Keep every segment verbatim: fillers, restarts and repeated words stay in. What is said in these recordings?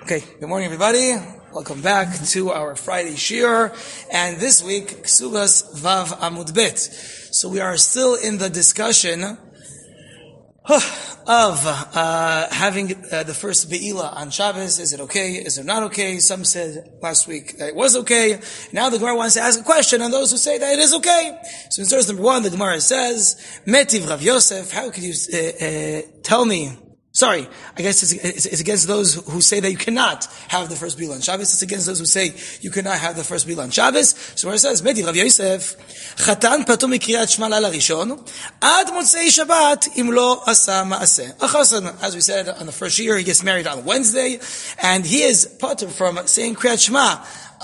Okay, good morning everybody. Welcome back to our Friday Shir. And this week, Ksubas Vav Amud Bet. So we are still in the discussion of uh, having uh, the first Be'ila on Shabbos. Is it okay? Is it not okay? Some said last week that it was okay. Now the Gemara wants to ask a question on those who say that it is okay. So in verse number one, the Gemara says, Metiv Rav Yosef, how could you uh, uh, tell me? Sorry, I guess it's, it's, it's against those who say that you cannot have the first Be'ila on Shabbos. It's against those who say you cannot have the first Be'ila on Shabbos. So where it says, Metiv Rav Yosef, Chatan patur mikriyat Shema laila rishon, ad motzei Shabbat im lo asa ma'aseh. A chassan, as we said on the first year, he gets married on Wednesday, and he is patur from saying Kriyat Shema,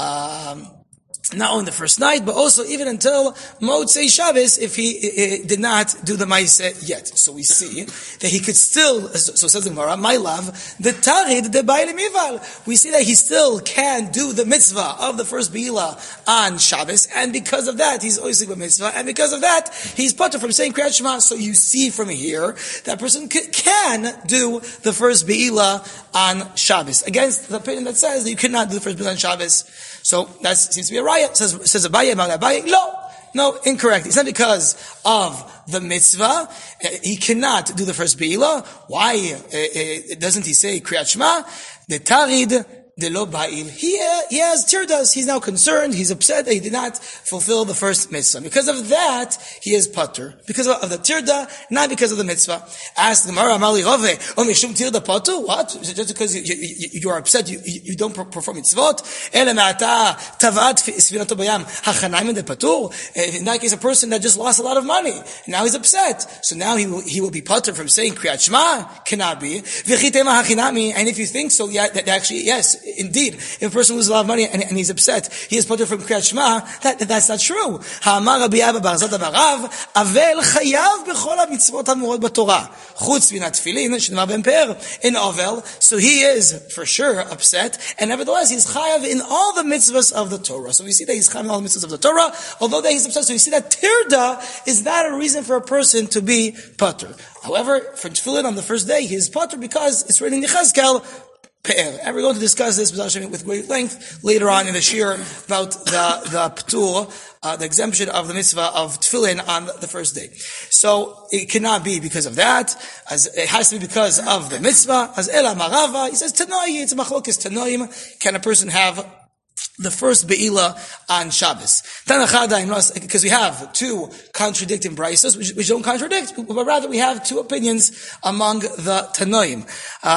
um, not only the first night, but also even until Motzei Shabbos, if he uh, did not do the Maaseh yet. So we see that he could still, so says the Gemara, my love, the Tarid de Ba'il Mival. We see that he still can do the mitzvah of the first Be'ila on Shabbos, and because of that, he's always doing mitzvah, and because of that, he's patur from saying Kriyat Shema. So you see from here, that person c- can do the first Be'ila on Shabbos, against the opinion that says that you cannot do the first Be'ila on Shabbos. So that seems to be a riot. Says says Abaye about Abaye. No, no, incorrect. It's not because of the mitzvah. He cannot do the first Be'ila. Why uh, uh, doesn't he say Kriyat Shema? The Tarid de lo Ba'il. He uh, he has tirdas. He's now concerned. He's upset that he did not fulfill the first mitzvah. Because of that, he is patur. Because of the tirda, not because of the mitzvah. Ask the Gemara, Amali Rove, O mishum tirda patur? What? Just because you, you, you are upset, you, you don't perform mitzvot? Ele me'ata tavat sfirato bayam hachanayim de patur? In that case, a person that just lost a lot of money, now he's upset. So now he will, he will be patur from saying Kriyat Shema. Cannot be. V'chitema hachinami. And if you think so, yeah, that actually, yes, indeed, if a person loses a lot of money and, and he's upset, he is patur from Kriyat Shema, that, that, that's not true. Ha'amar Rabbi Abba bar Zada bar Rav, Avel chayav b'chol ha'mitzvot ha'amurot b'Torah, chutz min ha'tfilin, shenamar ben pe'er, in Ovel. So he is for sure upset, and nevertheless he's chayav in all the mitzvahs of the Torah. So we see that he's chayav in all the mitzvahs of the Torah, although that he's upset. So you see that tirda is not a reason for a person to be patur. However, for tefillin on the first day, he is patur because it's written in Yechezkel, Pe'er. And we're going to discuss this with great length later on in the shir about the, the p'tur, uh, the exemption of the mitzvah of tefillin on the first day. So, it cannot be because of that, as it has to be because of the mitzvah, as Ela Marava, he says, Tanoi, it's a machlokes Tanoim, can a person have the first Be'ila on Shabbos? Tanachada, because we have two contradicting brises, which, which don't contradict, but rather we have two opinions among the Tanoim.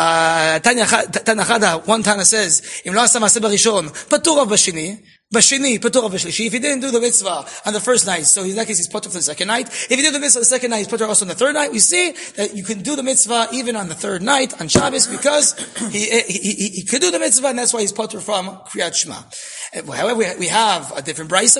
Uh, Tanachada, one Tana says, Im lo asa ma'aseh barishon, patur av b'shini, Bashini, patur av b'shlishi. If he didn't do the mitzvah on the first night, so in that case he's patur for the second night. If he did the mitzvah on the second night, he's patur also on the third night. We see that you can do the mitzvah even on the third night, on Shabbos, because he, he, he, he could do the mitzvah, and that's why he's patur from Kriyat Shema. However, we, we have a different brayso.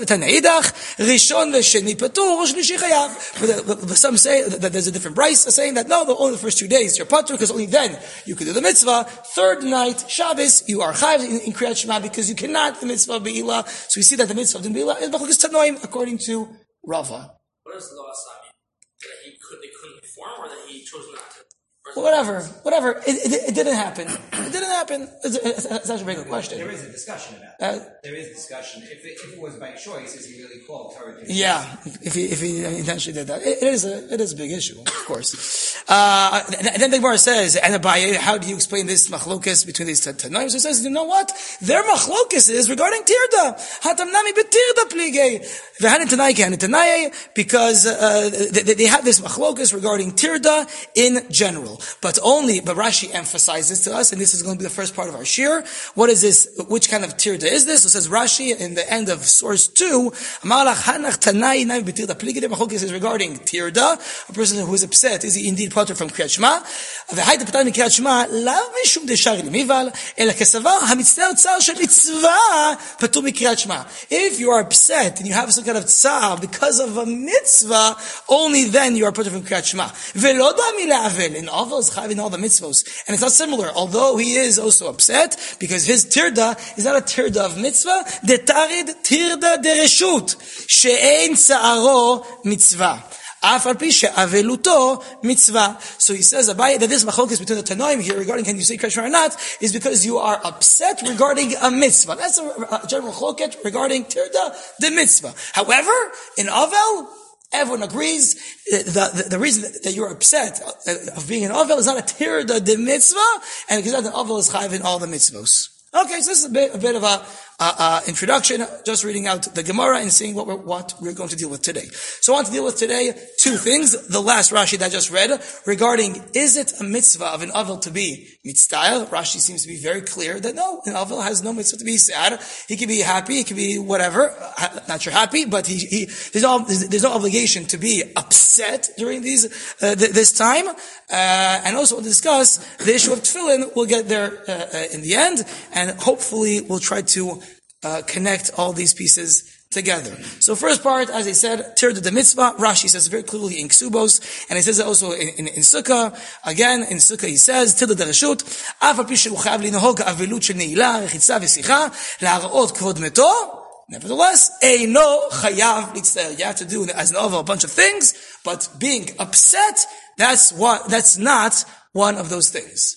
Rishon v'sheni patur, shlishi chayav. But some say that there's a different brayso saying that no, only the first two days you're patur, because only then you can do the mitzvah. Third night, Shabbos, you are chayav in, in Kriyat Shema, because you cannot do the mitzvah of Be'ila. So we see that the mitzvah of the Be'ila is machlokes Tanoim according to Rava. What does lo asa mean? That he could, they couldn't perform, or that he chose not to? Well, whatever, whatever. It, it, it didn't happen. It didn't happen. It's, it's, it's actually a very good question. There is a discussion about Uh, that. There is discussion. If it, if it was by choice, is he really called Torah? Yeah, if he if he intentionally did that, it, it is a it is a big issue, of course. Uh, and, and then the Gemara says, and Abaye, how do you explain this machlokes between these tanoim? So it says, you know what? Their machlokes is regarding tirda. Hatamnami betirda plige. V'hanin tanai kehanin tanai, because uh, they, they have this machlokes regarding tirda in general, but only. But Rashi emphasizes to us, and this is going to be the first part of our shir. What is this? Which kind of tirda is this? So it says Rashi in the end of source two. Amalach hanach tanai nai betirda plige. The machlokes is regarding tirda. A person who is upset, is he indeed patur from Kriyat Shema? V'hayta patur min Kriyat Shema lav mishum deshari lemival ela kesavar hamitzvah tzar shel mitzvah patur min Kriyat Shema. If you are upset and you have some kind of tzar because of a mitzvah, only then you are patur from Kriyat Shema. Ve'lo dami le'avel. In Ovel is chayav in all the mitzvos, and it's not similar. Although he is also upset because his tirda is not a tirda of mitzvah. De tarid tirda de reshut she'ein tzaro mitzvah. Af al pi she'aveluto mitzvah. So he says, Abaye, that this machlokes between the Tanoim here regarding can you say Krishma or not, is because you are upset regarding a mitzvah. That's a, a general chloket regarding tirda, the mitzvah. However, in Avel, everyone agrees the, the, the reason that you're upset of being an Avel is not a tirda, the mitzvah, and because that an Avel is chayiv in all the mitzvahs. Okay, so this is a bit, a bit of a uh, uh, introduction, just reading out the Gemara and seeing what we're, what we're going to deal with today. So I want to deal with today two things. The last Rashi that I just read regarding, is it a mitzvah of an Avel to be mitzvah? Rashi seems to be very clear that no, an Avel has no mitzvah to be sad. He can be happy, he can be whatever, not sure happy, but he, he there's, no, there's no obligation to be upset during these uh, th- this time. Uh, and also we'll discuss the issue of tefillin. We'll get there uh, uh, in the end, and hopefully we'll try to uh, connect all these pieces together. So first part, as I said, tirda the mitzvah. Rashi says very clearly in Ksubos, and he says it also in, in, in Sukkah. Again, in Sukkah he says, tirda the reshut, af al pi she'u chayav linhog avilut shel neila, rechitza v'sicha, la'ara'ot kvod meto. Nevertheless, eino chayav litztaer. You have to do as an over a bunch of things, but being upset, that's what, that's not one of those things.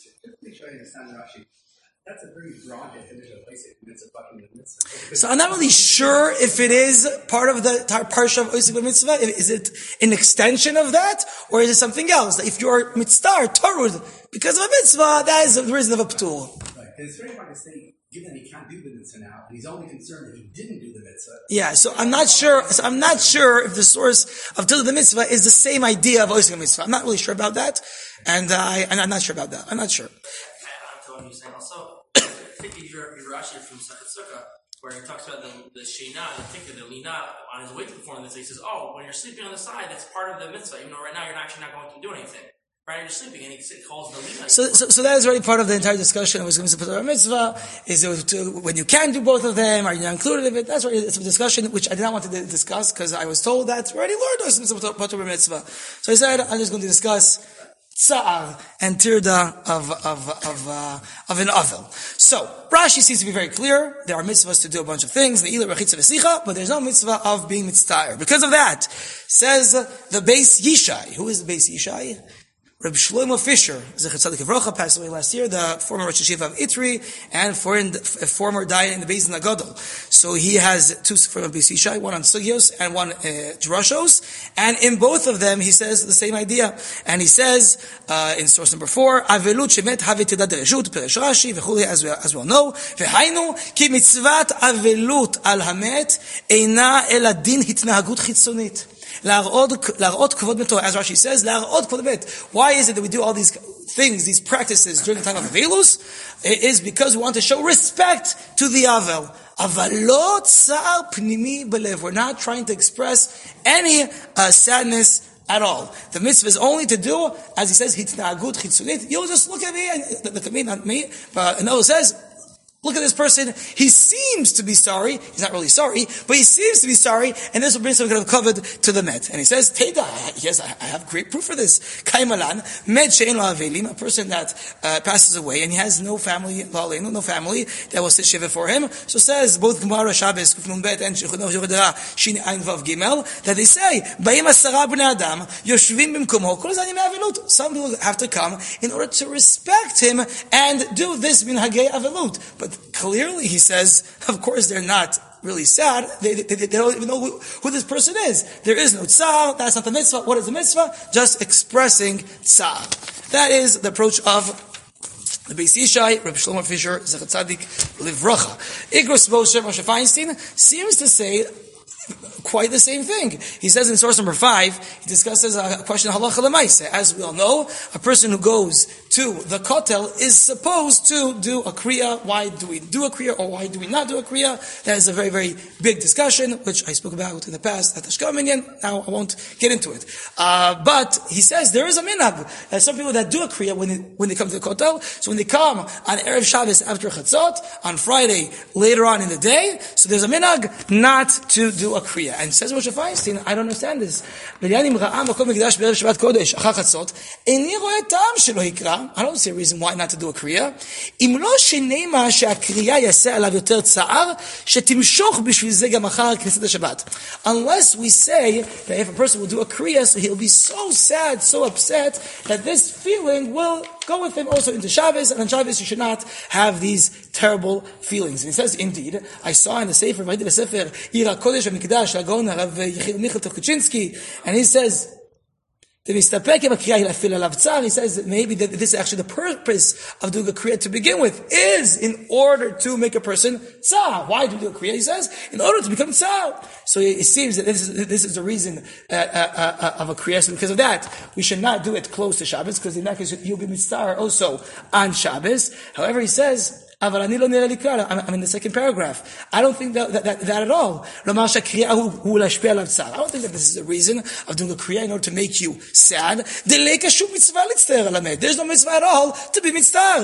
That's a very broad definition of Oisik Mitzvah, fucking mitzvah. So I'm not really sure if it is part of the parsha of Oisik Mitzvah. Is it an extension of that, or is it something else? If you're mitzvah tarud because of a mitzvah, that is the reason of a p'tul. Right. It's very hard to say, given that he can't do the mitzvah now, and he's only concerned that he didn't do the mitzvah. Yeah. So I'm not sure. So I'm not sure if the source of Tilda the mitzvah is the same idea of Oisik Mitzvah. I'm not really sure about that, and uh, I, and I'm not sure about that. I'm not sure. What you're saying also, I think your your Rashi from Sukkah, where he talks about the the shina, the tikkun, the lina, on his way to perform this, he says, "Oh, when you're sleeping on the side, that's part of the mitzvah. Even though right now you're actually not going to do anything. Right, you're sleeping, and he calls the lina." So, so, so that is already part of the entire discussion. It was going to put a mitzvah. Is it to, when you can do both of them? Are you not included in it? That's already it's a discussion which I did not want to discuss because I was told that we already learned us mitzvah. So I said I'm just going to discuss Tsa'ar and Tirda of, of, of, uh, of an Avel. So, Rashi seems to be very clear. There are mitzvahs to do a bunch of things, the Ila, Rechitza, Vesicha, but there's no mitzvah of being mitzvah. Because of that, says the Beis Yishai. Who is the Beis Yishai? Reb Shlomo Fisher, Zecher Tzadik Avrocha, passed away last year, the former Rosh Hashiva of Itri, and foreign, former Dayan in the Beis Nagadol. So he has two from Beis Yishai, one on Sugyos and one uh, Drashos, and in both of them he says the same idea. And he says, uh, in source number four, Avelut shemet have tidad dereshut, Peresh Rashi, v'chuli, as we, as we all know, v'hainu, ki mitzvat avelut al hamet, eina el adin hitnahagut chitzonit. La'arot kvod meto, as Rashi says, la'arot kvod met. Why is it that we do all these things, these practices during the time of Avelus? It is because we want to show respect to the Avel. Avalot tsar pnimi belev. We're not trying to express any uh, sadness at all. The mitzvah is only to do, as he says, hitnahagut chitzunit. You'll just look at me, and look at me, not me. But another says, look at this person. He seems to be sorry. He's not really sorry, but he seems to be sorry, and this will bring some kind of covered to the Met. And he says, Teda, yes, I have great proof for this. Kaimalan, Med she'en lo avelim, a person that uh, passes away, and he has no family, no family that will sit shiva for him. So says, both Gemara, Shabbos, Kuf Nun Bet, and Shechunah, Yoredera, Shin Ein Vav Gimel, that they say, Ba'im asara b'nei Adam, yoshvim b'mkomo, kol zanim avelut. Some people have to come in order to respect him and do this minhagei avelut. But clearly, he says, of course, they're not really sad. They, they, they don't even know who, who this person is. There is no tsar. That's not the mitzvah. What is the mitzvah? Just expressing tsar. That is the approach of the Beis Yishai, Reb Shlomo Fisher, Zecher Tzadik Livrocha. Igros Moshe Moshe Feinstein seems to say quite the same thing. He says in source number five, he discusses a question of halacha l'maaseh. As we all know, a person who goes to the kotel is supposed to do a kriya. Why do we do a kriya, or why do we not do a kriya? That is a very, very big discussion, which I spoke about in the past at the Shkam Minyan. Now I won't get into it. Uh, but he says there is a minhag. There's some people that do a kriya when they, when they come to the kotel. So when they come on Erev Shabbos after Chatzot, on Friday later on in the day, so there's a minhag not to do a kriya. And says Moshe Feinstein, I don't understand this. kriya. I don't see a reason why not to do a kriya. אם לא שנאמר שהקריאה יעשה עליו יותר צער, שתמשוך בשביל זה גם אחר כניסת השבת. Unless we say that if a person will do a kriya, so he'll be so sad, so upset, that this feeling will go with him also into Shabbos, and on Shabbos you should not have these terrible feelings. And he says, indeed, I saw in the Sefer, the Sefer, Ira Kodesh HaMikdash, Rav Yechiel Michal Tukachinsky, and he says, he says that maybe that this is actually the purpose of doing a kriya to begin with, is in order to make a person tsar. Why do we do a kriya? He says, in order to become tsar. So it seems that this is, this is the reason uh, uh, uh, of a kriya. So because of that, we should not do it close to Shabbos, because in that case you'll be mitzvah also on Shabbos. However, he says, I'm in the second paragraph. I don't think that, that, that, that at all. I don't think that this is the reason of doing a kriya in order to make you sad. There's no mitzvah at all to be mitzvah.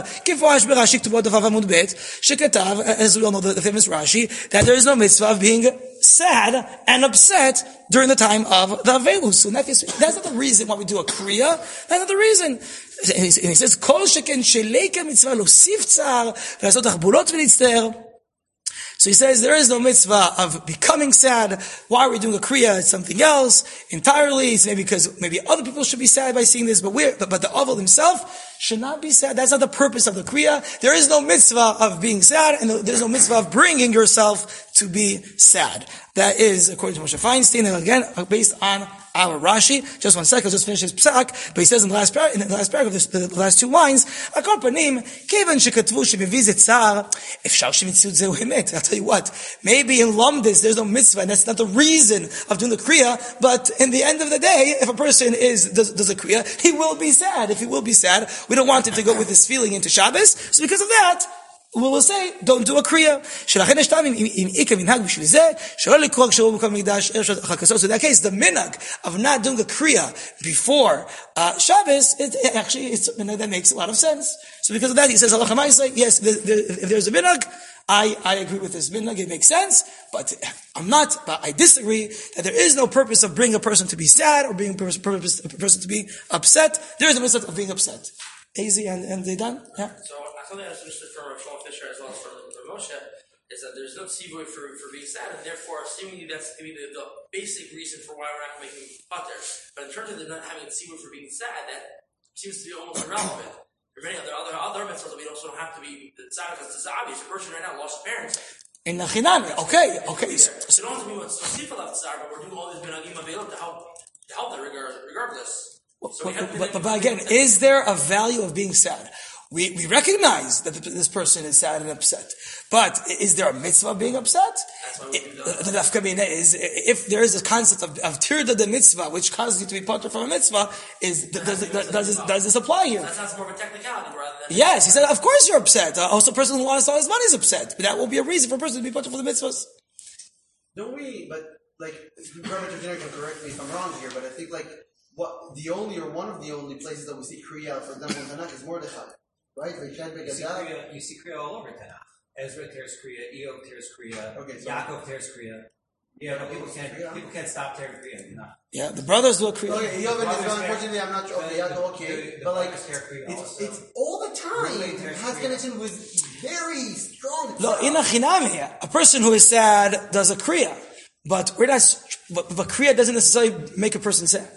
As we all know, the famous Rashi, that there is no mitzvah of being sad and upset during the time of the Avelus. So that's not the reason why we do a kriya. That's not the reason. And he says, Kol sheken sheleka mitzvah losif tzar v'lasot achbulot v'nitzter. So he says, there is no mitzvah of becoming sad. Why are we doing a kriya? It's something else entirely. It's maybe because maybe other people should be sad by seeing this, but we're, but, but the Oval himself should not be sad. That's not the purpose of the kriya. There is no mitzvah of being sad, and there's no mitzvah of bringing yourself to be sad. That is, according to Moshe Feinstein, and again, based on our Rashi. Just one second, I'll just finish his psak, but he says in the last par- in the last paragraph, the, the last two lines, Akol panim, kevan shekatvu shemevi ze tzar, efshar shemitziut zeu emet. I'll tell you what, maybe in Lomdis there's no mitzvah, and that's not the reason of doing the kriya, but in the end of the day, if a person is does, does a kriya, he will be sad. If he will be sad, we don't want him to go with this feeling into Shabbos, so because of that, we will say, don't do a kriya. So in that case, the minhag of not doing a kriya before uh, Shabbos, it, it actually, it's a minhag that makes a lot of sense. So because of that, he says, yes, the, the, if there's a minhag, I, I agree with this minhag, it makes sense, but I'm not, but I disagree that there is no purpose of bringing a person to be sad or bringing a person, purpose, a person to be upset. There is no purpose of being upset. Easy, and, and they done? Yeah. So, something I understood from Shmuel Fisher as well as from, from Moshe is that there's no tzivoy for, for being sad, and therefore, seemingly that's going to be the, the basic reason for why we're not making pater. But in terms of not having a tzivoy for being sad, that seems to be almost irrelevant. For many other other other mitzvahs that we also don't have to be sad because it's obvious. A person right now lost his parents. In the chinami, okay, okay. So, so don't have to be what's sifal of tzar, but we're doing all these benagim available to help to help that regard, regardless. So but, but, but, but again, is there a value of being sad? We, we recognize that this person is sad and upset. But is there a mitzvah of being upset? The dafka mina is, if there is a concept of, of tirda de mitzvah, which causes you to be pater from a mitzvah, is, does, does, does, does, this, does this apply here? That sounds more of a technicality rather than... Yes, he said, of course you're upset. Uh, also, a person who lost all his money is upset. But that will be a reason for a person to be pater for the mitzvahs. Don't we, but, like, Rabbi Generic can correct me if I'm wrong here, but I think, like, what, the only or one of the only places that we see kriya, for example, in Tanakh is Mordechai. Right? You see, kriya, you see kriya all over Tanakh. Ezra tears kriya, Eov tears kriya, okay, so Yaakov tears kriya. Yeah, but people can't kriya? people can't stop tearing kriya. No. Yeah, the brothers do a kriya. Okay, Eov and Ezra, unfortunately, I'm not sure. Okay, Yaakov, okay, the, the but like it's, it's all the time. It has connection with very strong. No, in a chinami, a person who is sad does a kriya, but we're not. But, but kriya doesn't necessarily make a person sad.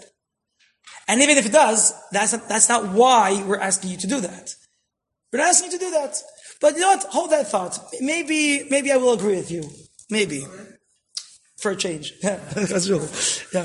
And even if it does, that's not, that's not why we're asking you to do that. We're not asking you to do that. But you know what? Hold that thought. Maybe, maybe I will agree with you. Maybe. For a change. Yeah. That's true. Yeah.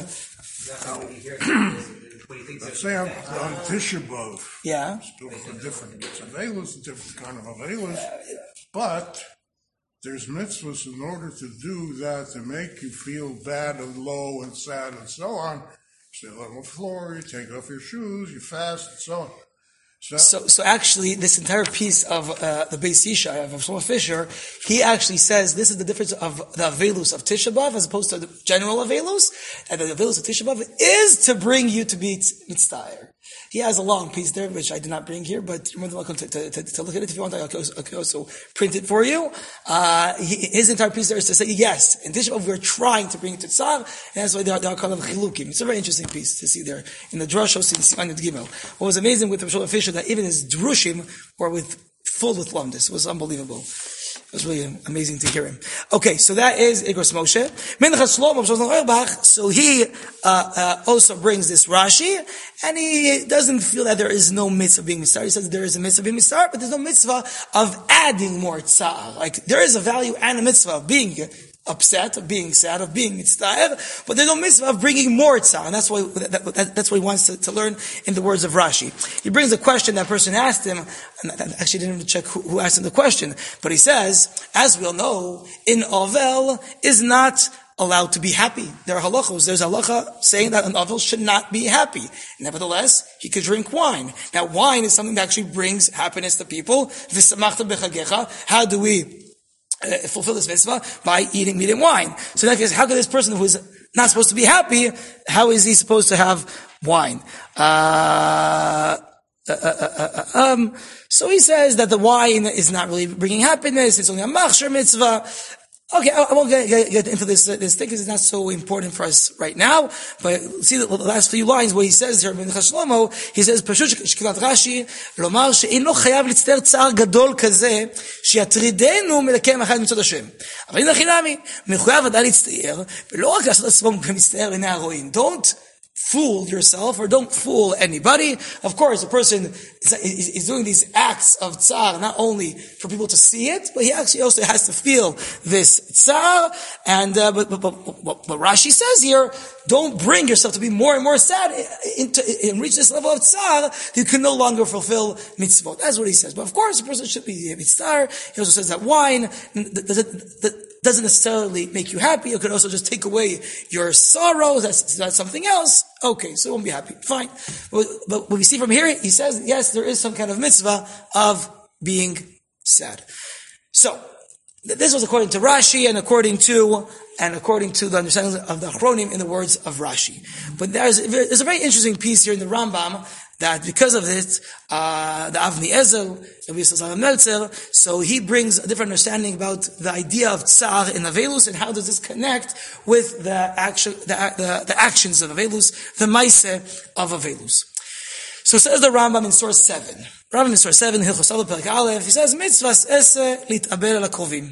Let's say on, on Tisha B'Av. Yeah. It's a different, it's a veilus, a different kind of a veilus. But there's mitzvahs in order to do that, to make you feel bad and low and sad and so on. You sit on the floor, you take off your shoes, you fast and so on. So, so, so actually, this entire piece of uh, the Beis Yishai of Shmuel Fisher, he actually says this is the difference of the Avelus of Tisha B'Av as opposed to the general Avelus, and the Avelus of Tisha B'Av is to bring you to be mitzvah. He has a long piece there, which I did not bring here, but you're more than welcome to, to, to, to look at it if you want. I can also, I can also print it for you. Uh, he, his entire piece there is to say, yes, in Tisha B'Av we're trying to bring it to Tzav, and that's why they are, they are called Chilukim. It's a very interesting piece to see there in the Drushos in Siman Yud Gimel. What was amazing with Rav Shlomo Fisher, that even his Drushim were with full with Lumdis. It was unbelievable. It was really amazing to hear him. Okay, so that is Igros Moshe. Menachas Shlomo, so he uh, uh, also brings this Rashi, and he doesn't feel that there is no mitzvah being mitzvah. He says there is a mitzvah being mitzvah, but there's no mitzvah of adding more tza'ar. Like, there is a value and a mitzvah of being upset, of being sad, of being mitzvah, but there's no mitzvah of bringing more tza'ar, and that's why that, that, that's what he wants to, to learn in the words of Rashi. He brings a question that person asked him, and I actually didn't even check who, who asked him the question, but he says, as we all know, in Ovel is not allowed to be happy. There are halachos. There's halacha saying that an Ovel should not be happy. Nevertheless, he could drink wine. Now, wine is something that actually brings happiness to people. How do we Uh, fulfill this mitzvah? By eating meat and wine. So in that case, how could this person who is not supposed to be happy, how is he supposed to have wine? Uh, uh, uh, uh, uh, um, so he says that the wine is not really bringing happiness, it's only a machshir mitzvah. Okay, I, I won't get, get, get into this, uh, this thing because it's not so important for us right now, but see the, the last few lines where he says here, Menachas Shlomo, he says, פשוט שכתב רש"י, לומר שאינו חייב להצטער צער גדול כזה, שיטרידנו מלקיים אחד מצד השם. אבל הנה חינמי, מחויב ודאי להצטער, ולא רק לעשות עצמו כמצטער לעיני הרואים. Don't fool yourself, or don't fool anybody. Of course, a person is, is, is doing these acts of tsar not only for people to see it, but he actually also has to feel this tsar. And uh, but, but, but, but, but Rashi says here, don't bring yourself to be more and more sad into, and reach this level of tsar. You can no longer fulfill mitzvot. That's what he says. But of course, a person should be mitzvah. He also says that wine doesn't necessarily make you happy. It could also just take away your sorrows. That's, that's something else. Okay, so you won't be happy. Fine. But, but what we see from here, he says, yes, there is some kind of mitzvah of being sad. So, this was according to Rashi and according to, and according to the understanding of the Achronim in the words of Rashi. But there's, there's a very interesting piece here in the Rambam that because of it, uh, the Avni Ezel, the Yisrael Meltzer, so he brings a different understanding about the idea of tsar in Avelus and how does this connect with the action, the, the, the actions of Avelus, the Maise of Avelus. So says the Rambam in source seven. Rambam in source seven, Hilchos Aleph Perek Aleph, he says, Mitzvahs ese lit'abel al akrovim.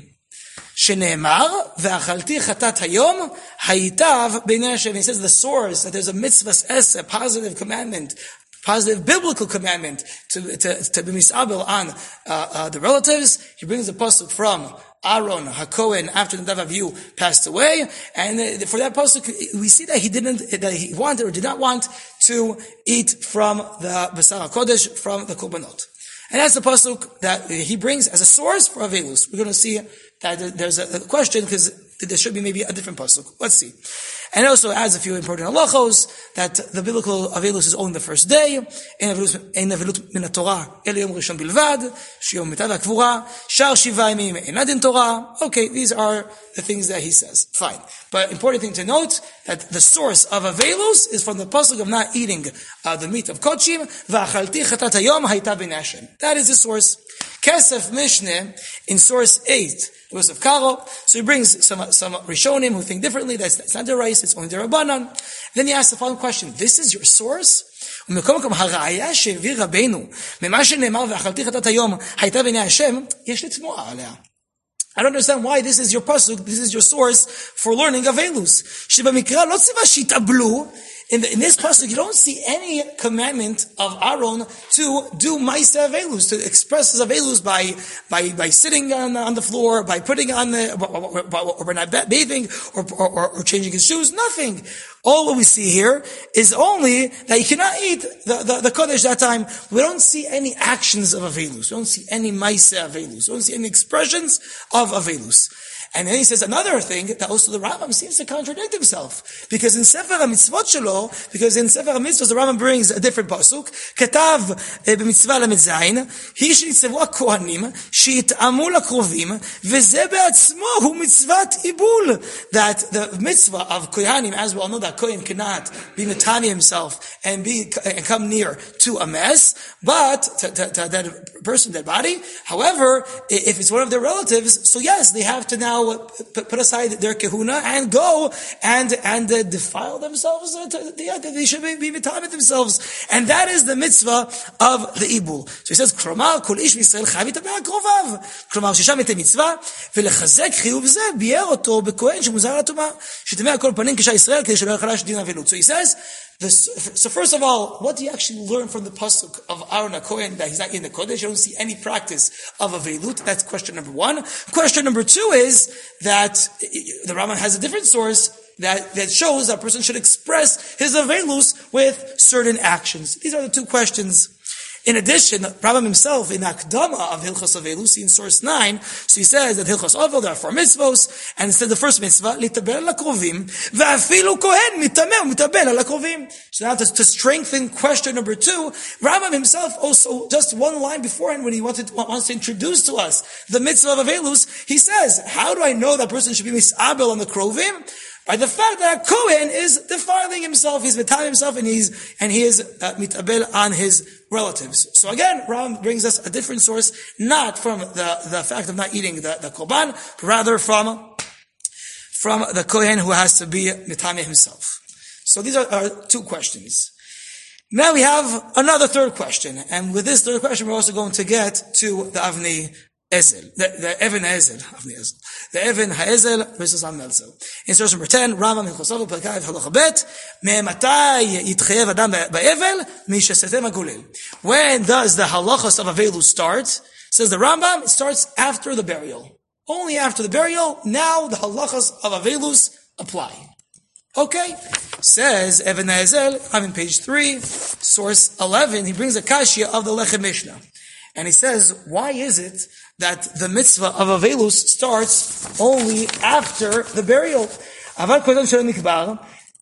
שנאמר, ואכלתי חטאת היום, הייטב בעיני השם. He says the source, that there's a mitzvahs ese, a positive commandment, positive biblical commandment to to, to be misabel on uh, uh, the relatives. He brings the pasuk from Aaron HaKohen after the Nadav Avihu passed away, and uh, for that pasuk we see that he didn't, that he wanted or did not want to eat from the Basar HaKodesh, from the Korbanot. And that's the pasuk that he brings as a source for Avelus. We're going to see that there's a question because there should be maybe a different pasuk. Let's see. And it also adds a few important halachos that the biblical Avelus is only the first day. In Avelus min Torah, el yom rishon bilvad, sheyom mitah v'akvura, shar shiva yamim ein din Torah. Okay, these are the things that he says. Fine. But important thing to note, that the source of Avelus is from the pasuk of not eating uh, the meat of Kodshim, v'achalti chatat hayom hayta b'nei Hashem. That is the source. Kesef Mishneh, in source eight, the verse of Karo. So he brings some, some Rishonim who think differently, that's, that's not the rice, it's only the Rabbanan. Then he asks the following question, this is your source? ומקום מקום הראיה שהביא רבנו, ממה שנאמר ואכלתי חטאת היום, הייתה בעיני השם, יש לתמוה עליה. I don't understand why this is your pasuk, this is your source for learning Avelus. שבמקרא לא ציווה שיתאבלו. In, the, in this pasuk, you don't see any commandment of Aaron to do Maisa Avelus, to express his Avelus by, by, by sitting on, on the floor, by putting on the, or, or, or by not bathing, or, or, or changing his shoes, nothing. All what we see here is only that you cannot eat the, the, the Kodesh that time. We don't see any actions of Avelus. We don't see any Maisa Avelus. We don't see any expressions of Avelus. And then he says another thing that also the Rambam seems to contradict himself. Because in Sefer HaMitzvot Shelo, because in Sefer HaMitzvot, the Rambam brings a different pasuk. Ketav b'mitzvah lamed zayin, hi shenitzvu hakohanim, sheit'amu lakrovim, v'zeh be'atzmo hu mitzvat ibul. That the mitzvah of kohanim, as we all know, that kohen cannot be mitani himself and be and come near to a mess, but to, to, to that person, that body. However, if it's one of their relatives, so yes, they have to now put aside their kahuna and go and and uh, defile themselves. Uh, to, yeah, they should be, be mitani themselves, and that is the mitzvah of the ibul. So he says, "Kromar kol ish v'Yisrael chayav yitabeh krovav." Kromar shesha mite mitzvah velechazek chiyuv zeh bier oto bekohen shemuzar latumah shetameh kol panim kisha Yisrael kedei shelo yachalash din avilut. So he says. This, so first of all, what do you actually learn from the pasuk of Aaron HaKohen that he's not in the Kodesh? You don't see any practice of Avelut. That's question number one. Question number two is that the Rambam has a different source that, that shows that a person should express his Avelus with certain actions. These are the two questions. In addition, Rambam himself in Akdama of Hilchos Avelus in source nine, so he says that Hilchos Avel, there are four mitzvos, and instead the first mitzvah, litabel lakrovim, ve'afilu kohen mitameh mitabel lakrovim. So now to, to strengthen question number two, Rambam himself also, just one line beforehand when he wanted, wants to introduce to us the mitzvah of Avelus, he says, how do I know that person should be misabel on the krovim? By the fact that a Kohen is defiling himself, he's mitalim himself, and he's, and he is uh, mitabel on his relatives. So again, Rambam brings us a different source, not from the, the fact of not eating the, the korban, but rather from, from the Kohen who has to be mitame himself. So these are our two questions. Now we have another third question, and with this third question, we're also going to get to the Avnei Ezel, the, the Even Ezel, Avnei Ezel, the Even Ha'ezel versus Avnei Ezel. In source number ten, Rambam Hilchos Avel Perkei Halacha Bet, me'matai yitchayev adam ba'evel mishasetem hagolel. When does the halachos of Avelu start? Says the Rambam, it starts after the burial. Only after the burial, now the halachos of Avelus apply. Okay, says Even Ha'ezel, I'm in page three, source eleven, he brings a kashya of the Lechem Mishnah. And he says, why is it that the mitzvah of Avelus starts only after the burial? אבל קודם שלא נקבר,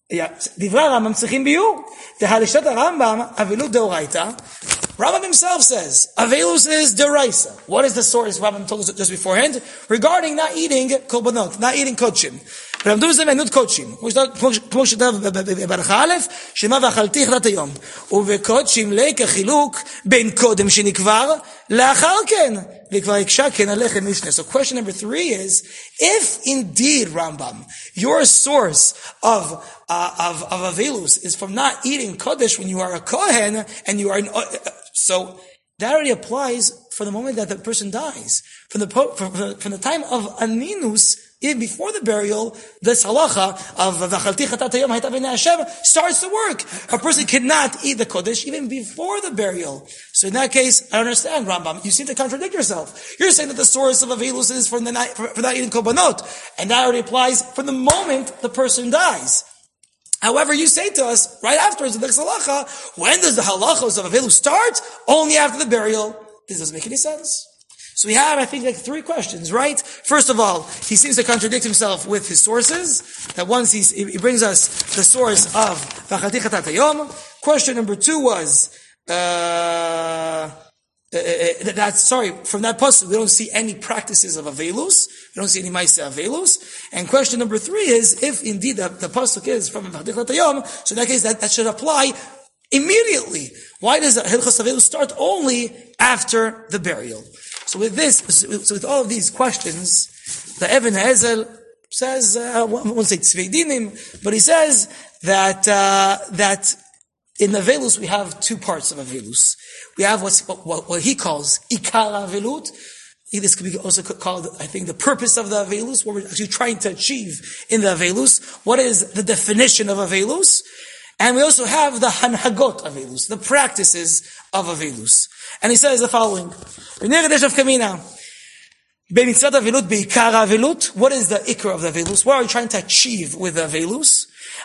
דברי הרמב"ם צריכים ביור. דהלשת הרמב"ם, אבלות דאורייתא. Rambam himself says, Avelus is deraisa. What is the source Rambam told us just beforehand? Regarding not eating korbanot, not eating kodshim. ולמדו זה מענות קודשים. כמו שכתב ברכה א', שמה ואכלתי אכלת היום. ובקודשים ליקה חילוק בין קודם שנקבר לאחר כן. וכבר הקשה כן הלחם משנה. So question number three is, if indeed, Rambam, your source of, uh, of, of Avelus is from not eating Kodesh when you are a Kohen, and you are in, uh, so that already applies for the moment that the person dies. From the, from the, from the time of Aninus, even before the burial, this halacha of v'achalti chatat hayom hayta b'nei Hashem starts to work. A person cannot eat the kodesh even before the burial. So in that case, I understand, Rambam. You seem to contradict yourself. You're saying that the source of Avelus is from the night, for, for not eating korbanot, and that already applies from the moment the person dies. However, you say to us right afterwards, the next halacha, when does the halachos of Avelus start? Only after the burial. This doesn't make any sense. So we have, I think, like three questions, right? First of all, he seems to contradict himself with his sources. That once he, he brings us the source of V'achalti chatat hayom. Question number two was, uh, uh, that, sorry, from that pasuk, we don't see any practices of Avelus. We don't see any Maaseh Avelus. And question number three is, if indeed the, the pasuk is from V'achalti chatat hayom, so in that case, that, that should apply immediately. Why does Hilchos Avelus start only after the burial? So with this, so with all of these questions, the Even Ha'ezel says, uh, I won't say tzvei dinim, but he says that, uh, that in Avelus we have two parts of Avelus. We have what's, what, what he calls Ikar Avelut. This could be also called, I think, the purpose of the Avelus, what we're actually trying to achieve in the Avelus. What is the definition of Avelus? And we also have the Hanhagot Avelus, the practices of Avelus. And he says the following, what is the ikar of the Avelus? What are we trying to achieve with the Avelus?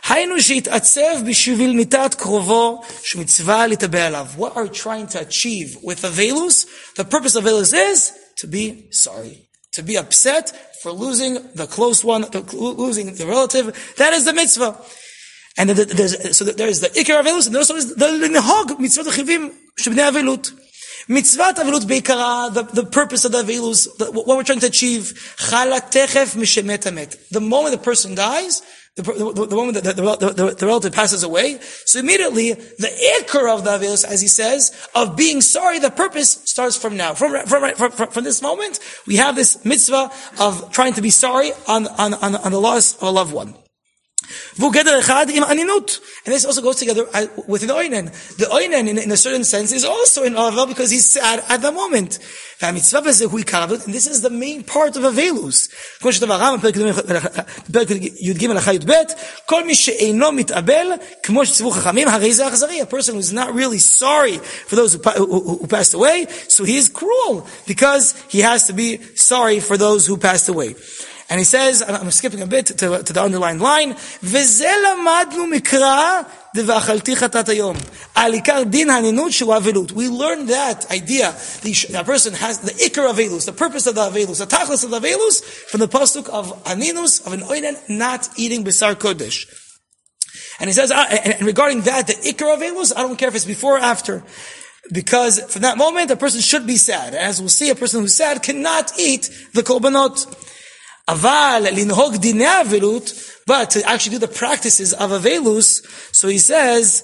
What are we trying to achieve with Avelus? The purpose of Avelus is to be sorry, To be upset for losing the close one, the, losing the relative, that is the mitzvah. And there's, so there's the Ikar Avelus, and there also is the Nehog, Mitzvot Chivim, Shebnei Avelut. Mitzvat Avelut Beikara, the, the purpose of the Avelus, the, what we're trying to achieve, Chala Techef Mishemet Amet. The moment the person dies, the, the, the moment that the, the, the, the relative passes away, so immediately, the Ikar of the Avelus, as he says, of being sorry, the purpose starts from now. From, from, from, from, from this moment, we have this mitzvah of trying to be sorry on, on, on, on the loss of a loved one. And this also goes together with the oinen. The oinen, in, in a certain sense, is also in avel because he's sad at the moment. And this is the main part of avelus. A person who is not really sorry for those who, who, who passed away, so he is cruel because he has to be sorry for those who passed away. And he says, I'm skipping a bit to, to the underlined line, וזה למדנו מקרא ד"ואכלתי חטאת היום. על עיקר דין הנינut שהוא אבלות. We learned that idea. The person has the ikar avelus, the purpose of the avelus, the tachlis of the avelus, from the pasuk of aninus, of an oinen, not eating besar kodesh. And he says, and regarding that, the ikar avelus, I don't care if it's before or after. Because from that moment, a person should be sad. And as we'll see, a person who's sad cannot eat the korbanot. Aval linhog dinei avelut, but to actually do the practices of avelus, so he says,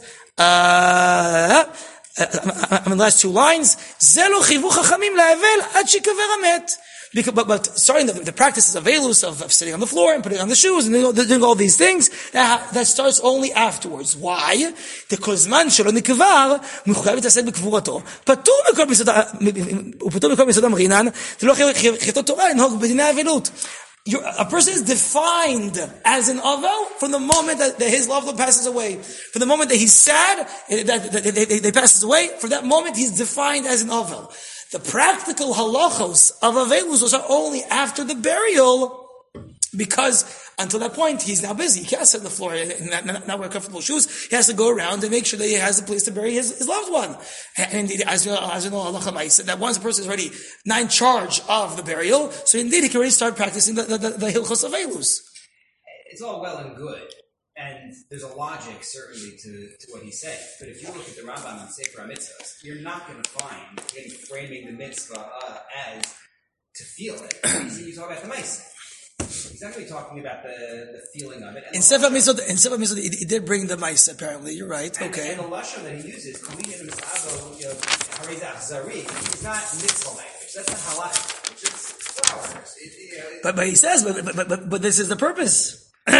uh, I'm in the last two lines, ze lo chivu chachamim la'avel ad shikaver hamet. Because, but, but starting the, the practices of avelus, of, of sitting on the floor and putting on the shoes and doing, doing all these things, that, that starts only afterwards. Why? Because man shelo nikvar, מחויב להתעסק בקבורתו, פטור מכל מסעדה, ופטור מכל מסעדה מרינן, ולא חייבתו תורה לנהוג בדיני אבלות. You're, a person is defined as an avel from the moment that, that his loved one passes away. From the moment that he's sad, that, that, that they, they, they passes away, from that moment he's defined as an avel. The practical halachos of avelus are only after the burial, because until that point he's now busy. He can't sit on the floor and not, not, not wear comfortable shoes. He has to go around and make sure that he has a place to bury his, his loved one. And indeed, as you know, as you know, halacha ma'aseh, that once a person is already not in charge of the burial, so indeed he can already start practicing the, the, the, the hilchos avelus. It's all well and good, and there's a logic certainly to, to what he's saying. But if you look at the Rambam on Sefer HaMitzvahs, you're not going to find him framing the mitzvah uh, as to feel it. You talk about the ma'aseh. He's not really talking about the, the feeling of it. And in Sefer HaMitzvot, in Sefer HaMitzvot, he, he did bring the mice, apparently. You're right. And, okay. And the lashon that he uses, Kaliyah Misado, you know, Harizach Zari, is not mitzvah language. That's not halakha language. It's flowers. It, you know, but, but he says, but, but, but, but this is the purpose. you,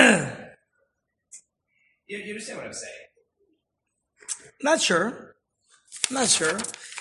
you understand what I'm saying? Not sure. I'm not sure.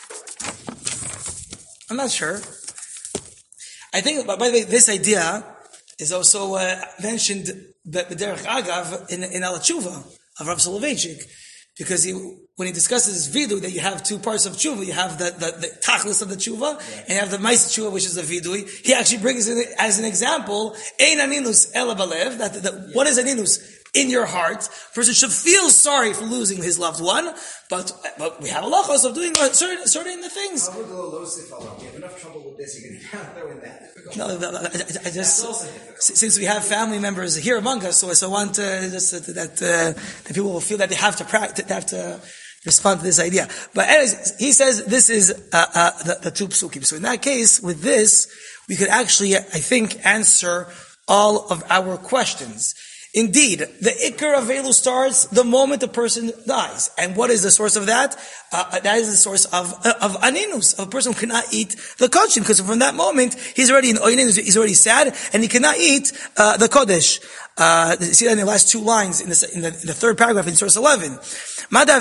I'm not sure. I think, by the way, this idea is also uh, mentioned the Derech Agav in in Al Tshuva of Rav Soloveitchik, because he, when he discusses vidu, that you have two parts of tshuva, you have the the, the tachlis of the tshuva, yeah, and you have the ma'aseh tshuva, which is the vidui. He actually brings it as an example, ein aninus ela balev, that, that, that yeah. What is aninus? In your heart, a person should feel sorry for losing his loved one, but but we have halachos of doing certain certain things. We have enough trouble with this. You're going to throw in that. No, I, I just since we have family members here among us, so, so I want uh, just uh, that uh, that people will feel that they have to practice, they have to respond to this idea. But anyways, he says this is uh, uh, the, the two psukim. So in that case, with this, we could actually, I think, answer all of our questions. Indeed, the Ikar Avelu starts the moment the person dies. And what is the source of that? Uh, that is the source of, uh, of Aninus, of a person who cannot eat the Kodesh, because from that moment, he's already in Oinin, he's already sad, and he cannot eat, uh, the Kodesh. Uh, see that in the last two lines, in the, in the, in the third paragraph in source eleven. It's not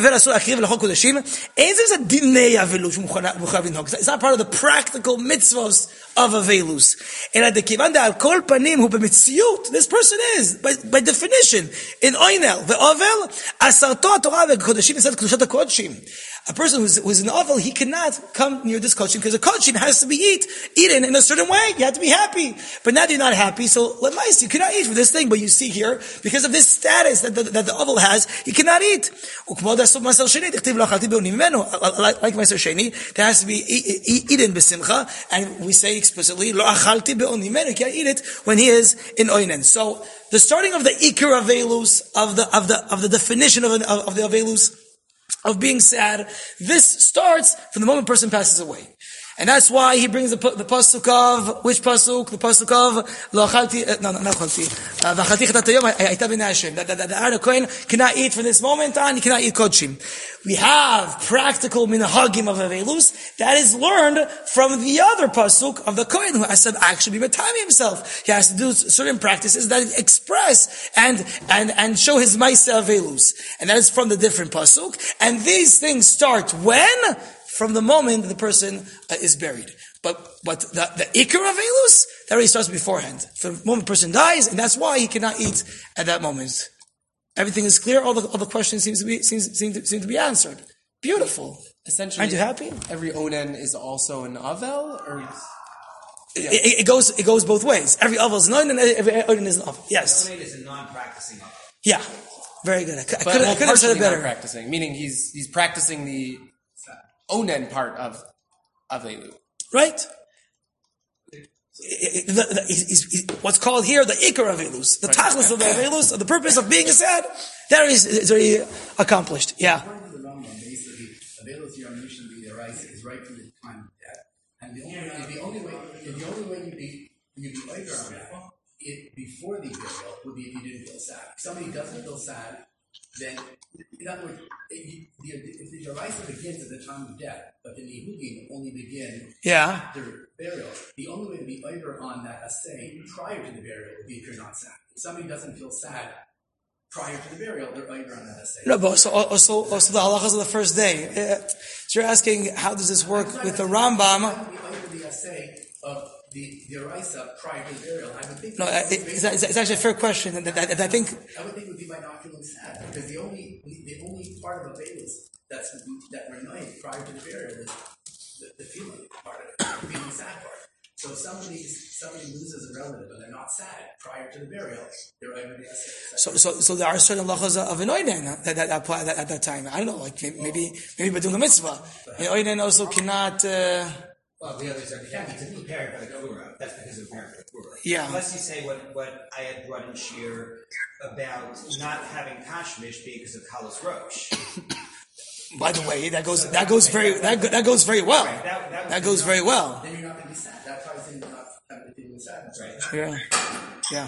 part of the practical mitzvos of Avelus. This person is, by, by definition, in Oinel, a person who's, who's in Ovel, he cannot come near this Kodesh, because the Kodesh has to be eat, eaten in a certain way. You have to be happy. But now you're not happy, so lemais, you cannot eat for this thing. But you see here, because of this status that the, that the Ovel has, he cannot eat. Like Maser Sheni, there has to be eaten b'simcha, and we say explicitly, lo achalti be'oni menu, you can't eat it when he is in oinen. So, the starting of the ikar avelus, of the, of the, of the definition of, an, of, of the avelus, of being sad, this starts from the moment a person passes away. And that's why he brings the, the pasuk of, which pasuk? The pasuk of, lo achalti, uh, no, no, not achalti, v'achalti chatat hayom, hayta b'nei Hashem. That, that, that the Aaron Kohen cannot eat from this moment on, he cannot eat kodshim. We have practical minhagim of avelus, that is learned from the other pasuk of the Kohen, who has to actually be metami himself. He has to do certain practices that express and, and, and show his ma'aseh avelus. And that is from the different pasuk. And these things start when? From the moment the person uh, is buried. But, but the, the ikar of Elus, that already starts beforehand. From the moment the person dies, and that's why he cannot eat at that moment. Everything is clear, all the, all the questions seems to be, seems, seem to, seem to be answered. Beautiful. Essentially, aren't you happy? Every onen is also an avel, or? Yeah. It, it goes, it goes both ways. Every avel is an onen, and every onen is an avel. Yes. The onen is a non-practicing avel. Yeah. Very good. I, could, But, I could, well, I could have said it better. Practicing, meaning he's, he's practicing the onen part of avelu. Right? The, the, the, he's, he's, what's called here the ikar avelus, the tachlis of the avelus, the purpose of being sad, that is, is already accomplished. Yeah. According to the Rambam, basically, avelus yarnishan b'deraisa is right from the time of death, and the only, and the only way, and the only way you be you be over on that, it before the burial would be if you didn't feel sad. If somebody doesn't feel sad, then, in other words, if the, if the deraisa begins at the time of death, but the nihugim only begin Yeah. after burial, the only way to be over on that assay prior to the burial would be if you're not sad. If somebody doesn't feel sad prior to the burial, they're over on that assay. No, but also, also, also the halachas of the first day. Uh, so you're asking, how does this work with the Rambam? Be over the assay of the deraisa prior to the burial. I would think. No, uh, it's, it's, it's actually a fair question, and, and, and I think. I would think it would be by not feeling sad, because the only the only part of the Vedas that's that we're knowing prior to the burial is the, the feeling part of it, the feeling sad part. So if somebody somebody loses a relative and they're not sad prior to the burial, they're over the assay. So, so, so there are certain halachas of an oinen that, that apply at that time. I don't know, like maybe, maybe by doing a mitzvah. An oinen also cannot. Uh, Well, the others are can't be prepared by the Kura. That's because of preparing for the Kura. Yeah. Unless you say what, what I had brought in Shir about not having Tashmish because of Kalos Rosh. By the way, that goes that goes very that that goes very well. Right, that, that, That goes very well. Then you're not going to be sad. That's why I say you're not having to feel sadness, right? Yeah, yeah,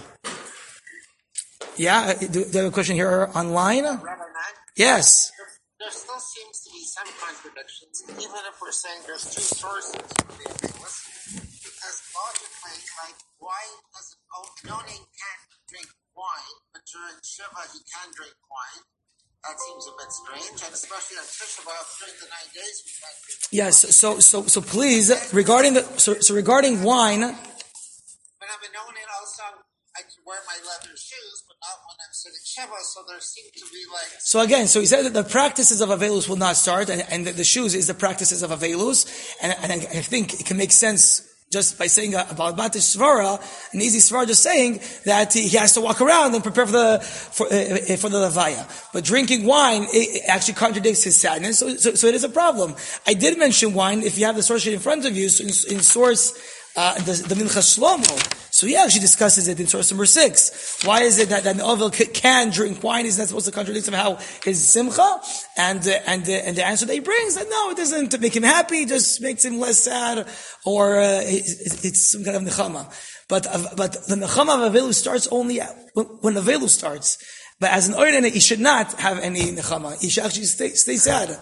yeah. Do, do you have a question here online? Yes. There still seems to be some contradictions, even if we're saying there's two sources for the Avelus, because logically, like, why does an Onin can't drink wine, but during Shiva he can drink wine? That seems a bit strange, and especially on Tisha B'Av during the nine days we can't drink. Yes. So, so, so, please, regarding the so, so regarding wine. When I'm an Onin, also I can wear my leather shoes, but not when I'm sitting Shiva. So there seem to be like. So again, so he said that the practices of Avelus will not start, and, and the, the shoes is the practices of Avelus, and, and I, I think it can make sense just by saying about Batish Svara, an easy Svara, just saying that he, he has to walk around and prepare for the for, uh, for the Levaya. But drinking wine it, it actually contradicts his sadness, so, so so it is a problem. I did mention wine. If you have the source sheet in front of you, so in, in source uh, the, the Minchas Shlomo. So he actually discusses it in source number six. Why is it that, that an Ovel can drink wine? Is that supposed to contradict somehow his simcha? And, uh, and, uh, and the answer that he brings that no, it doesn't make him happy, it just makes him less sad, or, uh, it's, it's some kind of nechama. But, uh, but the nechama of Avelu starts only when, when Avelu starts. But as an Oinen, he should not have any nechama. He should actually stay, stay sad.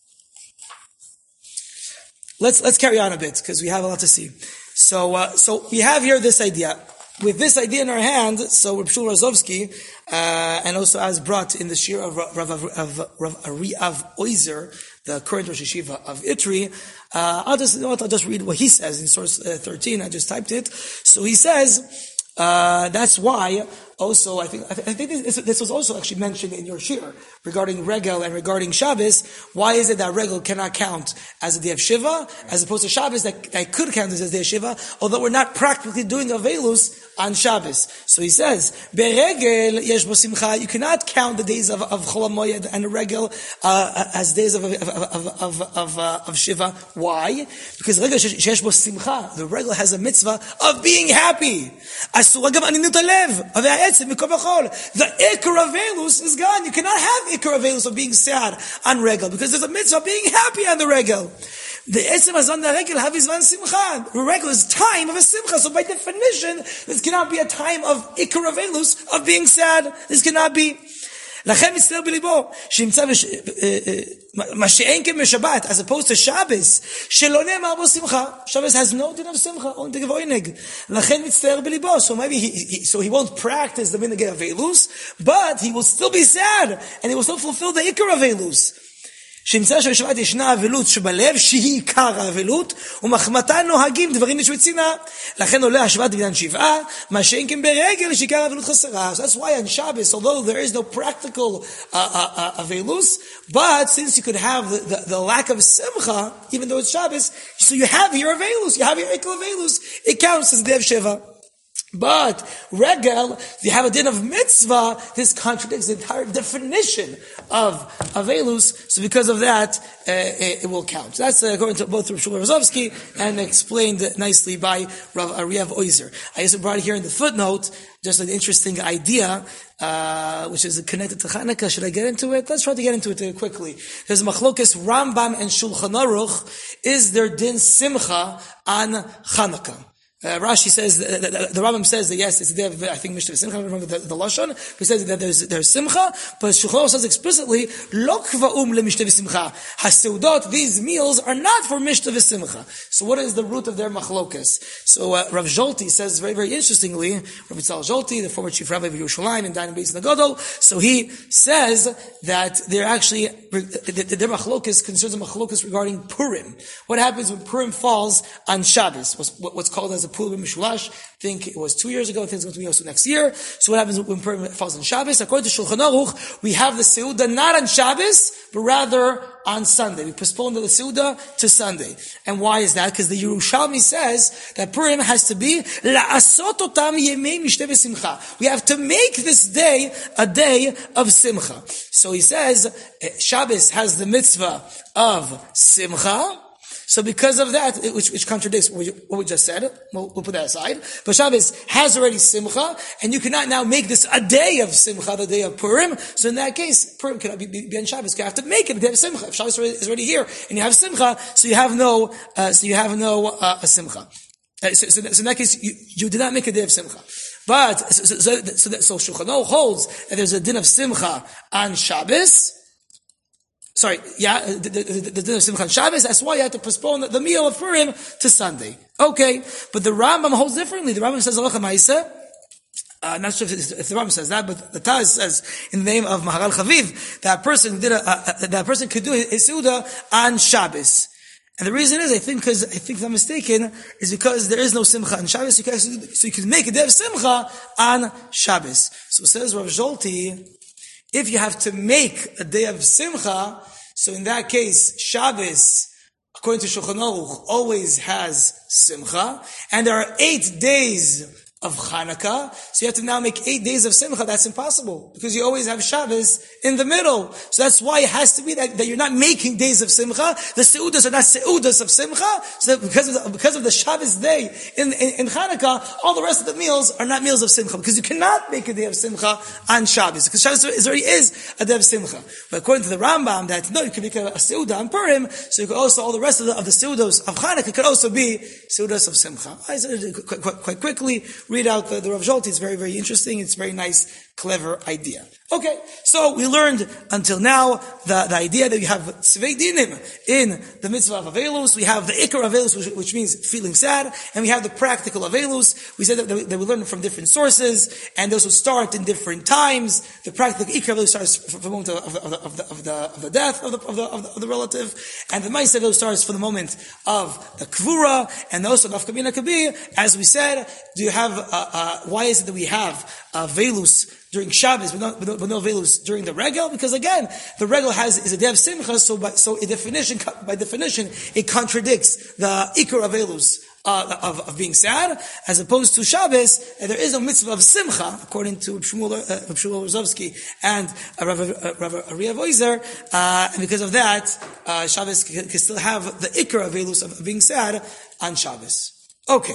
Let's, let's carry on a bit, because we have a lot to see. So, uh, so we have here this idea. With this idea in our hand, so Reb Shul Rozovsky, uh, and also as brought in the shir of Rav, of, of, Rav Ariav Oizer, the current Rosh Yeshiva of Itri, uh, I'll just, you know what, I'll just read what he says in source uh, thirteen, I just typed it. So he says, uh, uh, that's why also, I think, I think this, this was also actually mentioned in your shir regarding Regel and regarding Shabbos. Why is it that Regel cannot count as a day of Shiva, as opposed to Shabbos that, that could count as a day of Shiva, although we're not practically doing Avelus on Shabbos. So he says, Beregel yesh bo simcha, you cannot count the days of, of Chol HaMoed and Regel uh, as days of, of, of, of, of, uh, of Shiva. Why? Because Regel yesh bo simcha, the Regel has a mitzvah of being happy. Asura gam aninut halev. The Ikar Avelus is gone. You cannot have Ikar Avelus of being sad on Regel, because there's a mitzvah of being happy on the Regel. The Etzem Hazon the Regel have Izvan Simcha. The Regel is time of a Simcha. So by definition, this cannot be a time of Ikar Avelus, of being sad. This cannot be. לכן מצטער בליבו, שימצא מה שאין כן בשבת, as opposed to Shabbos, שלא נאמר בו שמחה. Shabbos has no din of simcha, only din of oineg. לכן מצטער בליבו, so maybe he, he, so he won't practice the minhag of Avelus, but he will still be sad, and he will still fulfill the Ikar Avelus. שימצא שבשבת ישנה אבלות שבלב, שהיא עיקר האבלות, ומחמתה נוהגים דברים משוויצינה. לכן עולה השבת בגלל שבעה, מה שאין כן ברגל שעיקר האבלות חסרה. So that's why on Shabbos, although there is no practical uh, uh, uh, avelus, but since you could have the, the, the lack of simcha, even though it's Shabbos, so you have your avelus, you have your ikal avelus, it counts as Dev Sheva. But Regel, if you have a din of mitzvah, this contradicts the entire definition of Avelus. So because of that, uh, it, it will count. So that's uh, according to both Rav Shmuel Rozovsky and explained nicely by Rav Ariev Oizer. I also brought it here in the footnote, just an interesting idea, uh, which is connected to Chanukah. Should I get into it? Let's try to get into it uh, quickly. There's Machlokes Rambam and Shulchan Aruch. Is there din simcha on Chanukah? Uh, Rashi says, the, the, the, the Rambam says that yes, it's a day of, I think, Mishtav Simcha, I don't remember the, the Lashon, but he says that there's, there's Simcha, but Shulchan Aruch says explicitly, Lo kva'um le Mishtav Simcha. Haseudot, these meals are not for Mishtav Simcha. So what is the root of their machlokas? So uh, Rav Zolti says very, very interestingly, Rav Yitzhak Zolti, the former chief rabbi of Yerushalayim and Dayan Beis Nagadol, so he says that they're actually, their machlokas concerns a machlokas regarding Purim. What happens when Purim falls on Shabbos? What's, what's called as a Purim Mishulash. I think it was two years ago. I think it's going to be also next year. So what happens when Purim falls on Shabbos? According to Shulchan Aruch, we have the Seudah not on Shabbos, but rather on Sunday. We postponed the Seudah to Sunday. And why is that? Because the Yerushalmi says that Purim has to be la'asot otam yemei mishteh v'simcha. We have to make this day a day of simcha. So he says Shabbos has the mitzvah of simcha. So because of that, which, which contradicts what we, what we just said, we'll, we'll put that aside. But Shabbos has already Simcha, and you cannot now make this a day of Simcha, the day of Purim. So in that case, Purim cannot be, be, be on Shabbos. You have to make it a day of Simcha. If Shabbos is already here, and you have Simcha, so you have no, uh, so you have no uh, a Simcha. Uh, so, so, so in that case, you, you did not make a day of Simcha. But so so, so, so, so Shulchan Aruch holds that there's a din of Simcha on Shabbos. Sorry, yeah, the, the, the, the din of Simcha Shabbos, that's why you had to postpone the, the meal of Purim to Sunday. Okay, but the Rambam holds differently. The Rambam says, Halacha Ma'aseh, uh, not sure if, if the Rambam says that, but the Taz says, in the name of Maharal Chaviv, that person did a, uh, that person could do his Seudah on Shabbos. And the reason is, I think, because, I think if I'm mistaken, is because there is no Simcha on Shabbos, you can actually, so you can make a day of Simcha on Shabbos. So says Rav Zolti, if you have to make a day of Simcha, so in that case, Shabbos, according to Shulchan Aruch, always has Simcha, and there are eight days of Chanukah, so you have to now make eight days of Simcha. That's impossible, because you always have Shabbos in the middle. So that's why it has to be that, that you're not making days of Simcha. The Seudas are not Seudas of Simcha, so because of the, because of the Shabbos day in, in, in Chanukah, all the rest of the meals are not meals of Simcha, because you cannot make a day of Simcha on Shabbos, because Shabbos is already is a day of Simcha. But according to the Rambam, that no, you can make a, a Seudah on Purim, so you can also, all the rest of the, of the Seudos of Chanukah could also be Seudas of Simcha. I said quite, quite, quite quickly, read out the, the Rav Zolti. It's very, very interesting. It's very nice clever idea. Okay, so we learned until now the, the idea that we have tzvei dinim in the mitzvah of avelus. We have the ikar avelus, which, which means feeling sad, and we have the practical avelus. We said that, that, we, that we learn from different sources, and those will start in different times. The practical ikar avelus starts from the moment of, of, of, of, the, of, the, of the death of the, of the, of the, of the relative, and the ma'aseh avelus starts from the moment of the kvura, and also the nafka kabi. As we said, do you have? Uh, uh, why is it that we have avelus during Shabbos, but no, but no, but no velus during the regel? Because again, the regel has is a day of simcha, so by, so a definition, by definition, it contradicts the ikar of velus uh, of, of being sad, as opposed to Shabbos, and there is no mitzvah of simcha, according to Shmuel uh, Shmuel Rozovsky and uh, Rav uh, Rav Ariya Voizer, uh, and because of that, uh, Shabbos can, can still have the ikar of velus of being sad on Shabbos. Okay,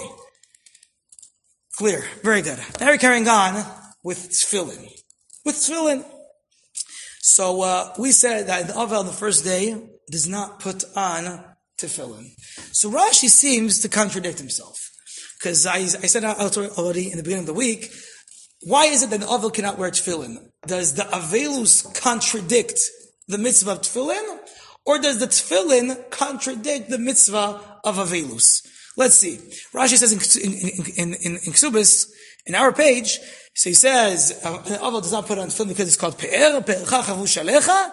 clear, very good. Now we're carrying on with tefillin. With tefillin. So, uh, we said that the Avel on the first day does not put on tefillin. So Rashi seems to contradict himself. Because I, I said already in the beginning of the week, why is it that the Avel cannot wear tefillin? Does the Avelus contradict the mitzvah of tefillin? Or does the tefillin contradict the mitzvah of Avelus? Let's see. Rashi says in, in, in, in, in Ksubis, in our page, so he says, uh, Avel does not put on tefillin because it's called Pe'er, Pe'ercha chavush alecha,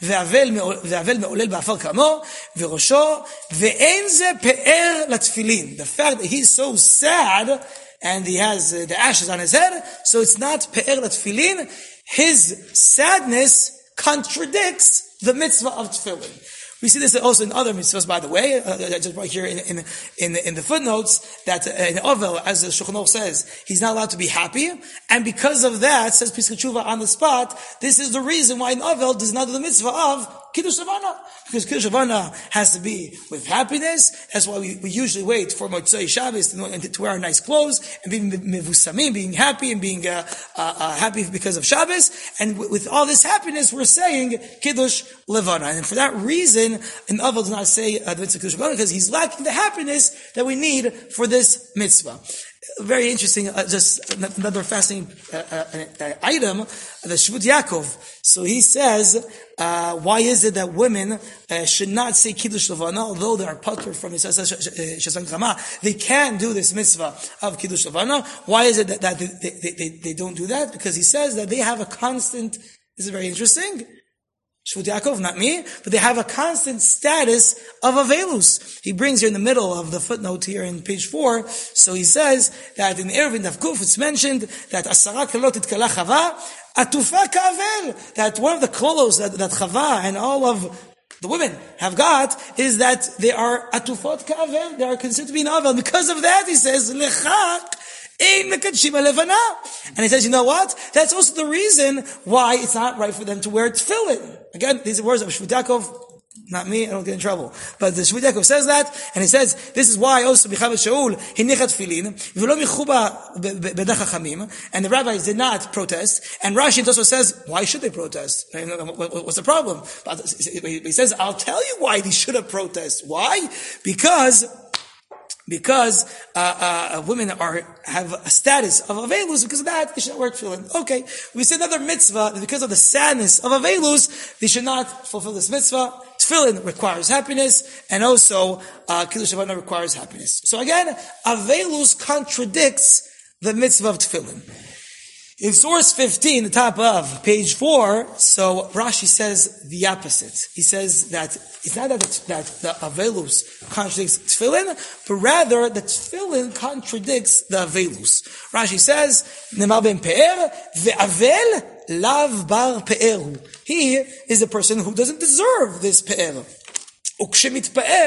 ve'avel me'olel ba'afar kamo, ve'rosho, ve'en ze pe'er latfilin. The fact that he's so sad, and he has uh, the ashes on his head, so it's not Pe'er latfilin. His sadness contradicts the mitzvah of tefillin. We see this also in other mitzvahs, by the way. Uh, just right here in in in, in the footnotes that uh, in Ovel, as the Shulchan Aruch says, he's not allowed to be happy, and because of that, says Piskei Tshuva on the spot, this is the reason why in Ovel does not do the mitzvah of Kiddush Levana, because Kiddush Levana has to be with happiness. That's why we, we usually wait for Motzei Shabbos to, to wear our nice clothes and being mevusamim, being happy and being uh, uh, uh, happy because of Shabbos. And w- with all this happiness, we're saying Kiddush Levana, and for that reason, an Avel does not say uh, the mitzvah Kiddush Levana because he's lacking the happiness that we need for this mitzvah. Very interesting, uh, just another fascinating uh, uh, uh, item, the Shvut Yaakov. So he says, uh, why is it that women uh, should not say Kiddush Levana, although they are patur from Shashan Chama, they can do this mitzvah of Kiddush Levana. Why is it that, that they, they, they, they don't do that? Because he says that they have a constant, this is very interesting, Shvut Yaakov, not me, but they have a constant status of Avelus. He brings here in the middle of the footnote here in page four, so he says that in Eruvin Daf Kuf it's mentioned that Asara Kalot Itkala Chava, Atufa Ka'avel, that one of the kolos that, that Chava and all of the women have got is that they are Atufot Ka'avel, they are considered to be an Avel. Because of that, he says, Lechak, and he says, you know what? That's also the reason why it's not right for them to wear tefillin. Again, these are words of Shvut Yaakov, not me, I don't get in trouble. But the Shvut Yaakov says that, and he says, this is why also B'chavet Shaul, hinichat tefillin, v'lo michuba b'dach hachamim, and the rabbis did not protest, and Rashi also says, why should they protest? What's the problem? But he says, I'll tell you why they should have protest. Why? Because Because uh, uh, women are have a status of avelus, because of that they should not wear tefillin. Okay, we say another mitzvah that because of the sadness of avelus they should not fulfill this mitzvah. Tefillin requires happiness, and also uh, Kiddush Levana requires happiness. So again, avelus contradicts the mitzvah of tefillin. In source fifteen, the top of page four, so Rashi says the opposite. He says that it's not that, that the Avelus contradicts Tefillin, but rather the Tefillin contradicts the Avelus. Rashi says, Nemar ben Pe'er, ve'avel lav bar pe'eru. He is a person who doesn't deserve this Pe'er. And you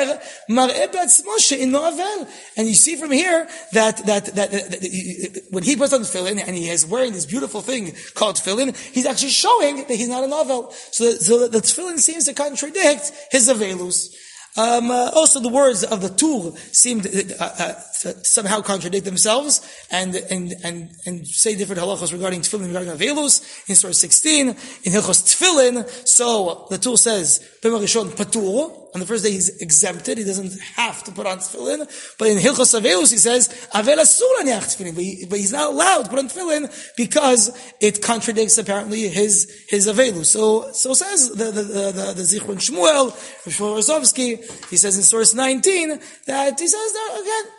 see from here that, that, that, that when he puts on tefillin and he is wearing this beautiful thing called tefillin, he's actually showing that he's not an avel. So, so the tefillin seems to contradict his avelus. Um, uh, also, the words of the Tur seem to, uh, uh, to somehow contradict themselves and and and and say different halachos regarding tefillin, regarding avelus. In source sixteen, in Hilchos Tefillin, so the Tur says, "B'marishon patur." On the first day, he's exempted. He doesn't have to put on tefillin. But in Hilchos Avelus, he says, Avel asur laniach tefillin. But, he, but he's not allowed to put on tefillin because it contradicts apparently his his Avelus. So so says the the the, the, the Zichron Shmuel, Shmuel Rosovsky. He says in source nineteen that he says that again.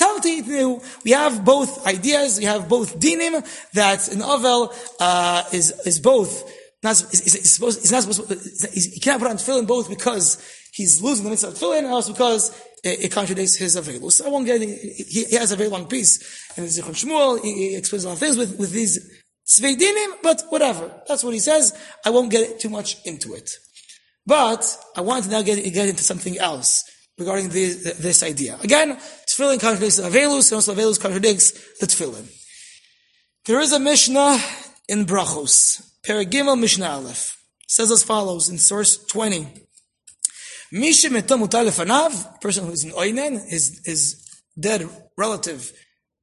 We have both ideas. We have both dinim that an Avel uh, is is both. Not, is, is, is supposed, he's not supposed to, he cannot put on tefillin both because he's losing the mitzvah of tefillin and also because it, it contradicts his Avelus. So I won't get, he, he has a very long piece in the Zichron Shmuel, he, he explains a lot of things with, with these tzvei dinim, but whatever. That's what he says. I won't get too much into it. But I want to now get, get into something else regarding this, this idea. Again, tefillin contradicts the Avelus and also Avelus contradicts the tefillin. There is a Mishnah in Brachos. Perigimel Mishnah Aleph says as follows in source twenty. Misha metom utar lefanav, person who is an oinen, his his dead relative.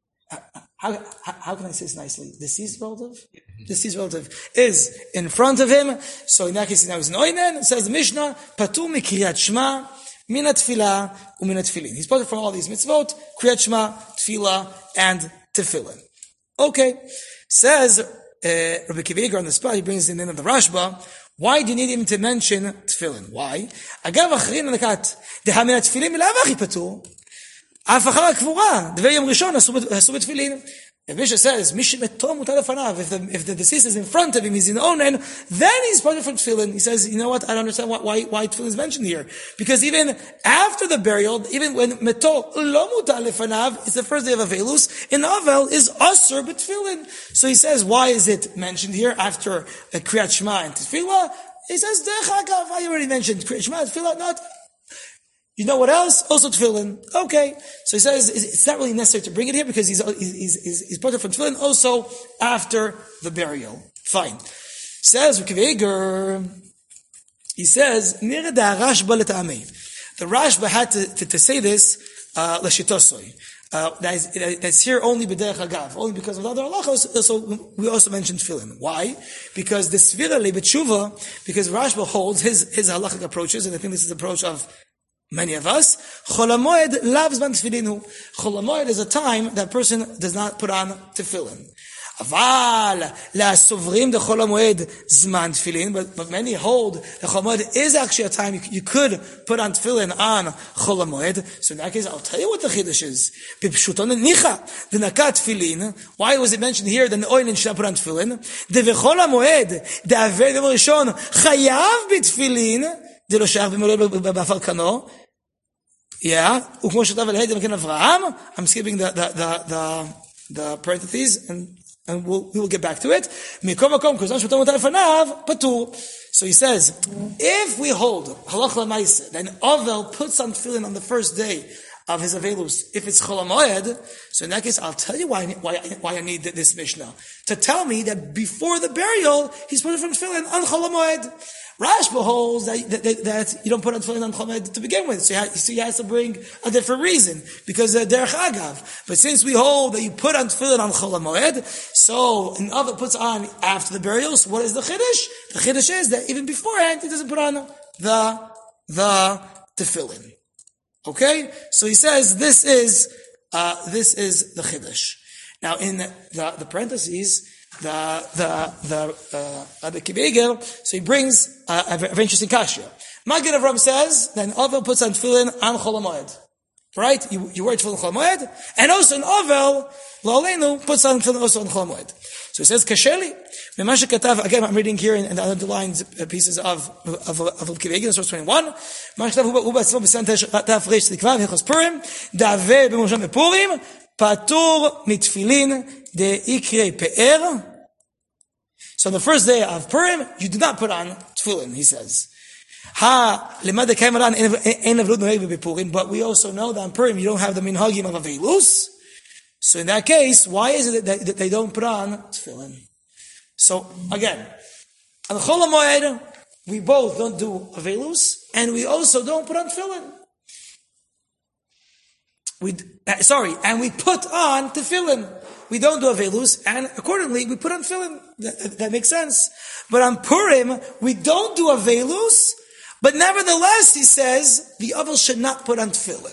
How, how how can I say this nicely? Deceased relative, deceased relative is in front of him. So in that case, now he's an oinen. It says the Mishnah patur mikriyat shma mina tefillah umina tefillin. He's part from all these mitzvot: kriyat shma, tefillah, and tefillin. Okay, says. Uh, Rabbi Akiva Eiger on the spot, he brings the name of the Rashba. Why do you need him to mention tefillin? Why? Agav achrin anakat dehamina tefillin milavach ipatu. Afachar akvura dvei yom rishon asu betefillin. The Mishnah says, if the, if the deceased is in front of him, he's in onen, then he's part of tefillin. He says, you know what, I don't understand why, why, why tefillin is mentioned here. Because even after the burial, even when meto lo mutar lefanav, it's the first day of Avelus, in Avel is asur b'tefillin. So he says, why is it mentioned here after uh, Kriyat Shema and Tefillah? He says, derech hagav, I already mentioned Kriyat Shema and Tefillah, not. You know what else? Also tefillin. Okay. So he says it's not really necessary to bring it here because he's he's he's, he's part of from tefillin also after the burial. Fine. Says Akiva Eiger, he says Nira da Rashba l'tamei. The Rashba had to, to, to say this uh, l'shitosoi. Uh, that is, that's here only b'derech hagav, only because of the other halachos. So we also mentioned tefillin. Why? Because the svira le'betshuva, because Rashba holds his his halachic approaches, and I think this is the approach of many of us. Chol HaMoed loves ban tefillinu. Chol HaMoed is a time that person does not put on tefillin. Aval la'asovrim the Chol HaMoed zman tefillin, but but many hold the Chol HaMoed is actually a time you, you could put on tefillin on Chol HaMoed. So in that case, I'll tell you what the chiddush is. B'pshuton nicha the nakat tefillin. Why was it mentioned here that the oil should not put on tefillin? The v'Chol HaMoed the aver the rishon chayav b'tefillin. Yeah, I'm skipping the the the the, the parentheses and and we'll we will get back to it. So he says, if we hold halach l'maisa, then Avel puts on tefillin on the first day of his Avelus, if it's Chol HaMoed, so in that case, I'll tell you why why why I need this Mishnah to tell me that before the burial he's putting from tefillin on Chol HaMoed. Rashba holds that, that, that you don't put on tefillin on Chol HaMoed to begin with, so he, has, so he has to bring a different reason because uh, derech hagav. But since we hold that you put on tefillin on Chol HaMoed, so an other puts on after the burial. So what is the chiddush? The chiddush is that even beforehand he doesn't put on the the tefillin. Okay, so he says this is uh, this is the chiddush. Now in the the parentheses. The the the uh, the Akiva Eiger, so he brings uh, a very interesting kasha. Magen Avraham says then Avel puts on tefillin on Chol HaMoed, right? You you wear tefillin on Chol HaMoed, and also in Avel La'aleinu puts on tefillin also on Chol HaMoed. So he says kasheli. Again, I'm reading here in, in the underlined pieces of of of Akiva Eiger, source twenty-one. Patur mitfilin de ikre pe'er. So on the first day of Purim, you do not put on tefillin, he says. Ha lemad kaimaran ein avlut noeg bePurim, but we also know that on Purim you don't have the minhagim of Avelus. So in that case, why is it that they don't put on tefillin? So again, on Chol HaMoed, we both don't do Avelus, and we also don't put on tefillin. We, uh, sorry, and we put on tefillin. We don't do Avelus, and accordingly, we put on tefillin. That, that makes sense. But on Purim, we don't do Avelus, But nevertheless, he says, the Avel should not put on tefillin.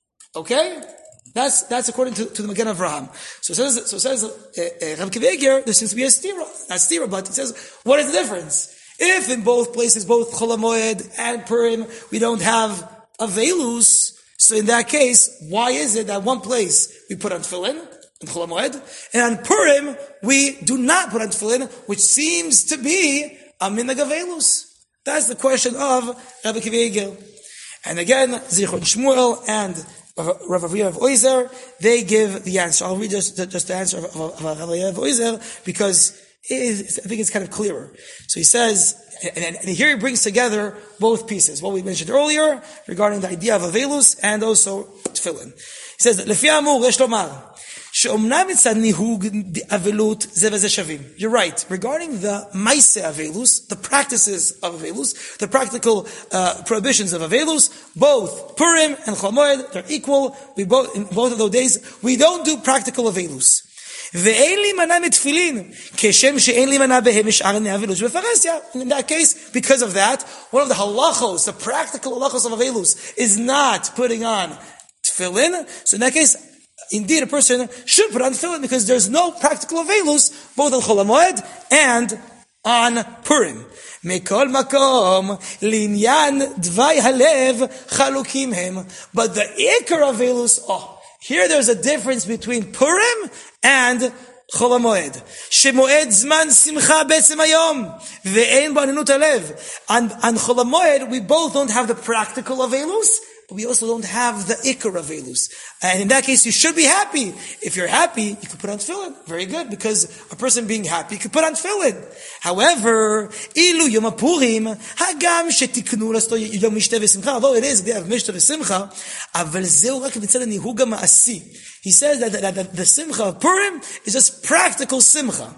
Okay? That's that's according to, to the Magen Avraham. So it says, so it says, uh, uh, Rav Akiva Eiger, there seems to be a stira, not stira, but it says, what is the difference? If in both places, both Chol HaMoed and Purim, we don't have Avelus, so in that case, why is it that one place we put on tefillin, in Chol HaMoed, and on Purim, we do not put on tefillin, which seems to be a minhag Avelus? That's the question of Rav Akiva Eiger. And again, Zichron Shmuel and Rav Avriyah of Oizer, they give the answer. I'll read just, just the answer of, of, of Rav Avriyah of Oizer because it is, I think it's kind of clearer. So he says, and, and here he brings together both pieces, what we mentioned earlier regarding the idea of Avelus and also Tefillin. He says, Lefi Amur, Resh Lomar, she'omnam mitzad nihug avelut ze veze shavim. You're right. Regarding the maise avelus, the practices of avelus, the practical uh, prohibitions of avelus, both Purim and Chol Moed, they're equal. We both in both of those days we don't do practical avelus. Ve'ein limana mitfilin keshem she'ein limana behem mish'ar ne'avelus befaresya. In that case, because of that, one of the halachos, the practical halachos of avelus, is not putting on tefillin. So in that case, indeed, a person should put on tefillin because there's no practical avelus both on Chol HaMoed and on Purim. Mekol makom linyan dvai halev chalukim hem. But the ikar avelus, oh, here there's a difference between Purim and Chol HaMoed. Shemoed zman simcha betzem hayom ve'ein ba'anenut halev. On on Chol HaMoed, we both don't have the practical avelus, but we also don't have the ikar avelus. And in that case, you should be happy. If you're happy, you can put on tefillin. Very good, because a person being happy can put on tefillin. However, ilu yom HaPurim, hagam shetiknu lasto yom mishte v'simcha, although it is the day of mishte v'simcha, aval zeu rak mitzad hanihug ha'ma'asi. He says that, that, that the simcha of Purim is just practical simcha.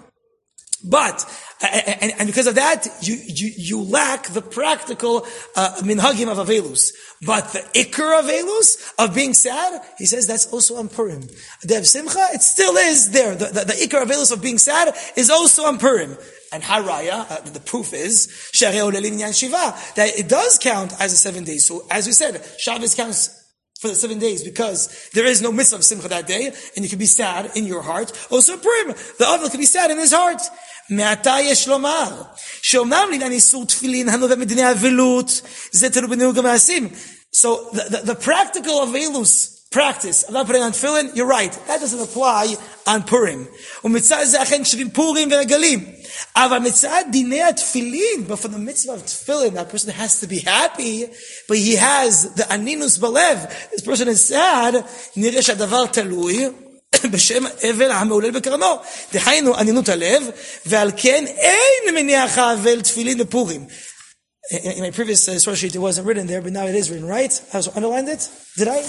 But, and, and because of that, you, you, you lack the practical, uh, minhagim of Avelus. But the ikar Avelus, of being sad, he says that's also on Purim. The day of Simcha, it still is there. The, the, the ikar Avelus of being sad is also on Purim. And Haraya, uh, the proof is, Sharei Olelim Nyan Shiva, that it does count as a seven days. So, as we said, Shabbos counts for the seven days because there is no mitzvah of Simcha that day, and you can be sad in your heart. Also Purim, the Avel can be sad in his heart. מעתה יש לומר, שאומנם לעניין איסור תפילין הנובע מדיני אבלות, זה תלוי בנהוג המעשים. So the, the, the practical avelus practice of not putting on tefillin, you're right, that doesn't apply on Purim. ומצד זה אכן שווים פורים ורגלים. אבל מצד דיני התפילין, but for the mitzvah of tefillin, that person has to be happy, but he has the aninus balev, this person is sad, נראה שהדבר תלוי, בשם אבל המעולל בקרנו. דהיינו, ענינות הלב, ועל כן אין מניח האבל תפילין בפורים. In my previous uh, source sheet, it wasn't written there, but now it is written, right? I also underlined it? Did I?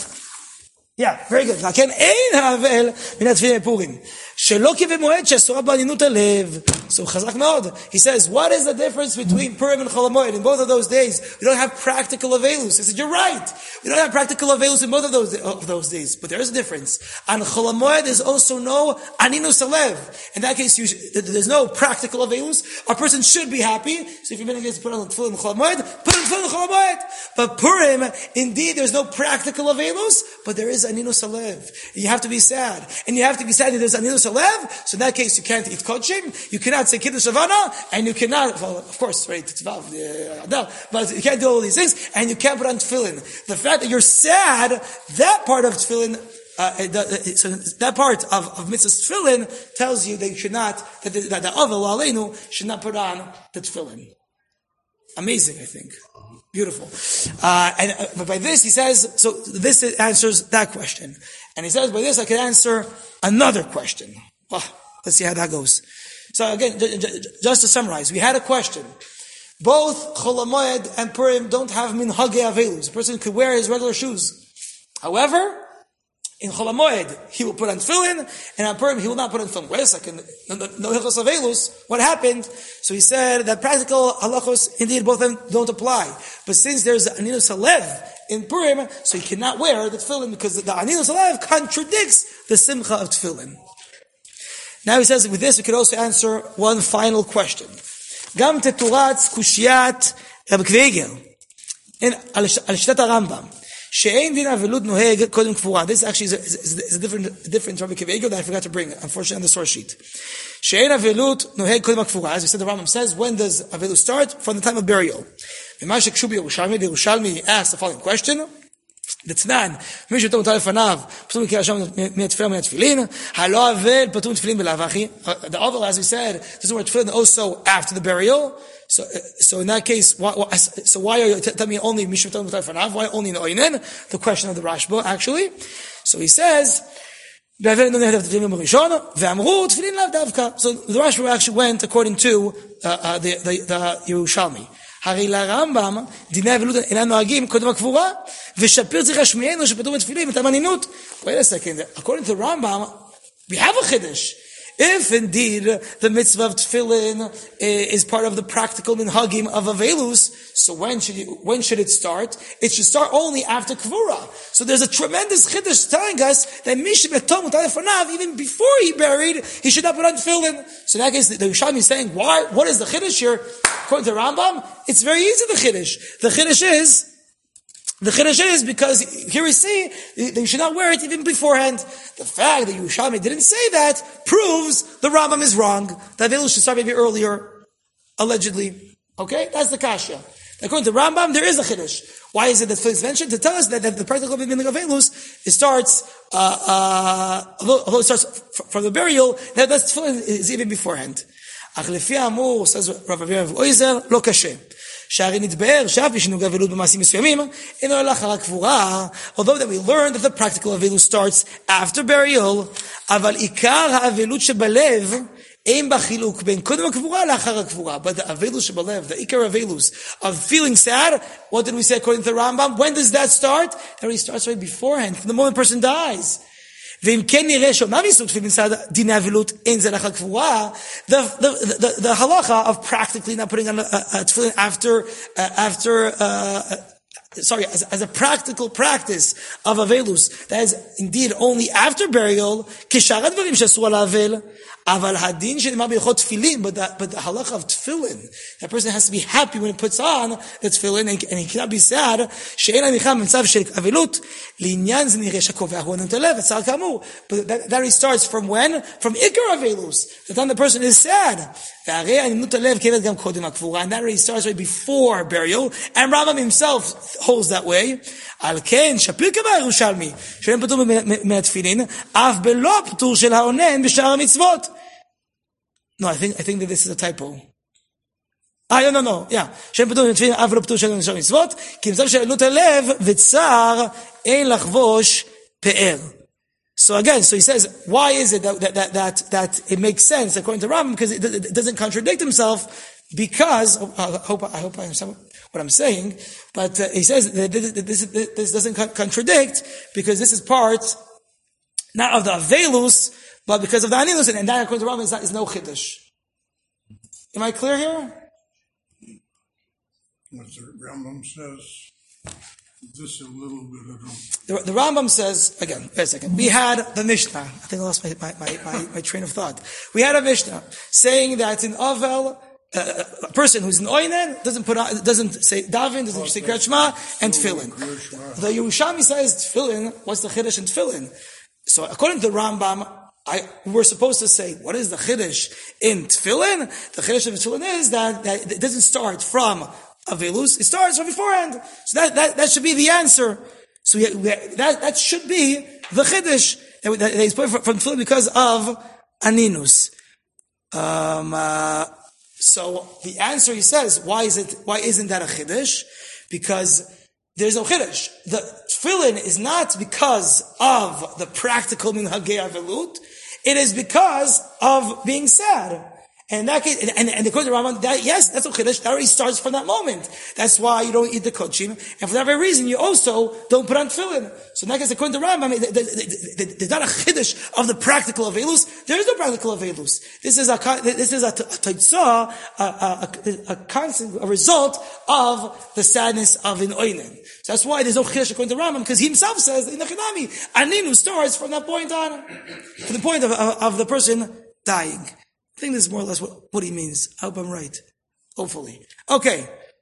Yeah, very good. לכן אין האבל מן התפילין בפורים. שלא כבמועד שאסורה בענינות הלב. So חזק מאוד. He says, what is the difference between Purim and Chol HaMoed? In both of those days, we don't have practical avelus. He said, you're right. We don't have practical avelus in both of those, of those days. But there is a difference. On Chol HaMoed, there's also no aninus halev. In that case, you, there's no practical avelus. A person should be happy. So if you're going to put on tefillin in Chol HaMoed, put on tefillin in Chol HaMoed. But Purim, indeed, there's no practical avelus, but there is aninus halev. You have to be sad. And you have to be sad that there's aninus halev. So in that case, you can't eat kodshim, you cannot say kiddush havana, and you cannot, well, of course, right, tzvav, uh, but you can't do all these things, and you can't put on tefillin. The fact that you're sad, that part of tefillin, uh, the, so that part of, of mitzvah tefillin tells you that you should not, that the, that the avel aleinu should not put on the tefillin. Amazing, I think. Beautiful. Uh, and uh, but by this he says, so this answers that question. And he says, by this I can answer another question. Oh, let's see how that goes. So again, j- j- just to summarize, we had a question. Both Chol HaMoed and Purim don't have minhagei avelus. A person could wear his regular shoes. However, in Chol HaMoed, he will put on tefillin, and on Purim, he will not put on tefillin. Wait a second, no hilchos avelus, what happened? So he said that practical halachos, indeed, both of them don't apply. But since there's aninus halev in Purim, so he cannot wear the tefillin, because the aninus halev contradicts the simcha of tefillin. Now he says, with this, we could also answer one final question. Gam teturatz kushiyat Rav Akiva Eiger. in al Shitat Rambam. She'ein din avilut noheg kodem kfura. This actually is a, is, is a different, different Rabbi Akiva Eiger that I forgot to bring, unfortunately, on the source sheet. She'ein avilut noheg kodem kfura. As we said, the Rambam says, when does avilut start? From the time of burial. V'ma shekshu b'Yerushalmi, the Yerushalmi asks the following question. דתנן, מי שיותר מותר לפניו, פטור מקריאה שם מהתפילה ומהתפילין, הלא אבל פטור מתפילין בלאו הכי. The oval, as we said, doesn't wear tefillin also after the burial. So, so in that case, why, why, so why are you telling me only מי שיותר מותר לפניו? Why only in the oinen? The question of the Rashba, actually. So he says, באבל לא נהד התפילין בראשון, ואמרו תפילין לאו דווקא. So the Rashba actually went according to uh, uh, the, the, the Yerushalmi. הרי לרמב"ם, דיני אבלות אינם נוהגים קודם הקבורה, ושפיר צריך להשמיענו שפטור מתפילין את המנינות. Wait a second, according to Rambam, we have a chiddush. If indeed the mitzvah of tefillin is part of the practical minhagim of avelus, so when should you, when should it start? It should start only after kvura. So there's a tremendous chiddush telling us that mishiv etom u'talefanav, even before he buried, he should not put on tefillin. So in that case, the Yerushalmi is saying, why? What is the chiddush here? According to Rambam, it's very easy. The chiddush, the chiddush is. The chiddush is because here we see that you should not wear it even beforehand. The fact that Yerushalmi didn't say that proves the Rambam is wrong. That Avelus should start maybe earlier, allegedly. Okay, that's the kasha. According to Rambam, there is a chiddush. Why is it that it's mentioned? To tell us that, that the practical meaning of Avelus, it starts, uh, uh, although, although it starts f- from the burial, that that's is even beforehand. Ach lefi amur, says Rav Aviv Oizer, lo kashe. שהרי נתבאר שאף מי שנהוג אבלות במעשים מסוימים, אינו אלא אחר הקבורה, although that we learned that the practical avelus starts after burial, אבל עיקר האבלות שבלב, אין בה חילוק בין קודם הקבורה לאחר הקבורה. But the avelus שבלב, the עיקר avelus of feeling sad, what did we say according to the Rambam? When does that start? That already starts right beforehand, from the moment a person dies. ואם כן נראה שאומנם יסוד תפילין מצד דיני אבלות אין זה לאחר קבורה, the, the, the, the halacha of practically not putting on a, a tefillin after, uh, after, uh, sorry, as, as a practical practice of avelus, that is indeed only after burial, כשאר הדברים שעשו על האבל, אבל הדין שנאמר בהלכות תפילין, but the, but the halacha of tefillin, that person has to be happy when he puts on the tefillin, and, and he cannot be sad, שאין הניחה במצב של אבלות, לעניין זה נראה שהקובע הוא עננות הלב, הצער כאמור. But that, that starts from when? From עיקר אבלוס, the time the person is sad. והרי עננות הלב קיימת גם קודם הקבורה, and that already starts right before burial, and Rambam himself holds that way. על כן, שפיר קבע ירושלמי, שאין פטור מהתפילין, אף בלא פטור של העונן בשאר המצוות. No, I think, I think that this is a typo. Ah, no, no, no, yeah. שאין פטור מהתפילין, אף בלא פטור של העונן בשאר המצוות, כי מצב של ענות הלב וצער אין לחבוש פאר. So again, so he says, why is it that, that, that, that, that it makes sense according to Rambam? Because it, it doesn't contradict himself, because, I hope, I hope I understand what I'm saying, but uh, he says that this, this, this doesn't contradict, because this is part, not of the Avelus, but because of the Anilus, and that according to Rambam is, not, is no Chiddush. Am I clear here? What the Rambam says, just a little bit of the, the Rambam says, again, wait a second, we had the Mishnah, I think I lost my, my, my, my, my train of thought. We had a Mishnah saying that in Avel, Uh, a person who's in Oinen doesn't put on, doesn't say Davin, doesn't say Kriyat Shema, and Tefillin. The Yerushalmi says Tefillin, what's the Chiddush in Tefillin? So according to Rambam, I, we're supposed to say, what is the Chiddush in Tefillin? The Chiddush of Tefillin is that, that it doesn't start from Avelus, it starts from beforehand. So that, that, that should be the answer. So we, we, that, that should be the Chiddush that, that is put from Tefillin because of Aninus. Um, uh, So the answer, he says, why is it? Why isn't that a chiddush? Because there's no chiddush. The tefillin is not because of the practical minhagei avelut. It is because of being sad. And in that case, and, and, and according to Rambam, that yes, that's a chiddush. That already starts from that moment. That's why you don't eat the kodshim, and for that very reason, you also don't put on tefillin. So in that case, according to Rambam, there's not a chiddush of the practical avelus. There is no practical avelus. This is a this is a taitzah, a, a, a constant a result of the sadness of an oinen. So that's why there's no chiddush according to Rambam, because he himself says in the Chinami, aninu starts from that point on, to the point of, of, of the person dying. I think this is more or less what, what he means. I hope I'm right. Hopefully. Okay.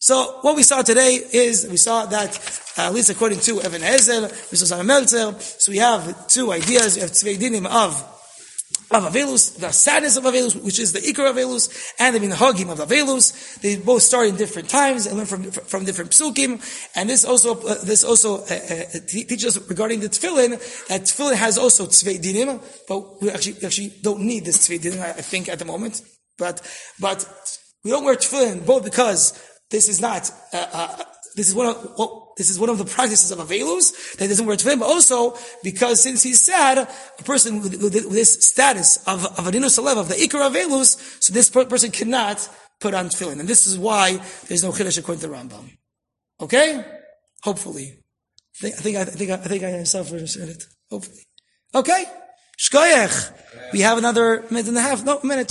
So what we saw today is, we saw that, uh, at least according to Even Ezel, we saw Meltzer, so we have two ideas. We have Tzvei Dinim of of Avelus, the sadness of Avelus, which is the Ikar of Avelus, and the Minhagim of Avelus. They both start in different times and learn from from different psukim. And this also uh, this also uh, uh, teaches us regarding the Tefillin that Tefillin has also Tzvei Dinim, but we actually actually don't need this Tzvei Dinim, I think, at the moment. But but we don't wear Tefillin both because this is not uh, uh, this is one of well, this is one of the practices of Avelus that doesn't wear tefillin, but also because since he's sad, a person with, with, with this status of of Adinus Alev, of the Ikar Avelus, so this per- person cannot put on tefillin, and this is why there's no chiddush according to the Rambam. Okay, hopefully, I think I think I think I, I think I myself understood it. Hopefully, okay. Shkoyach. We have another minute and a half. No, minute.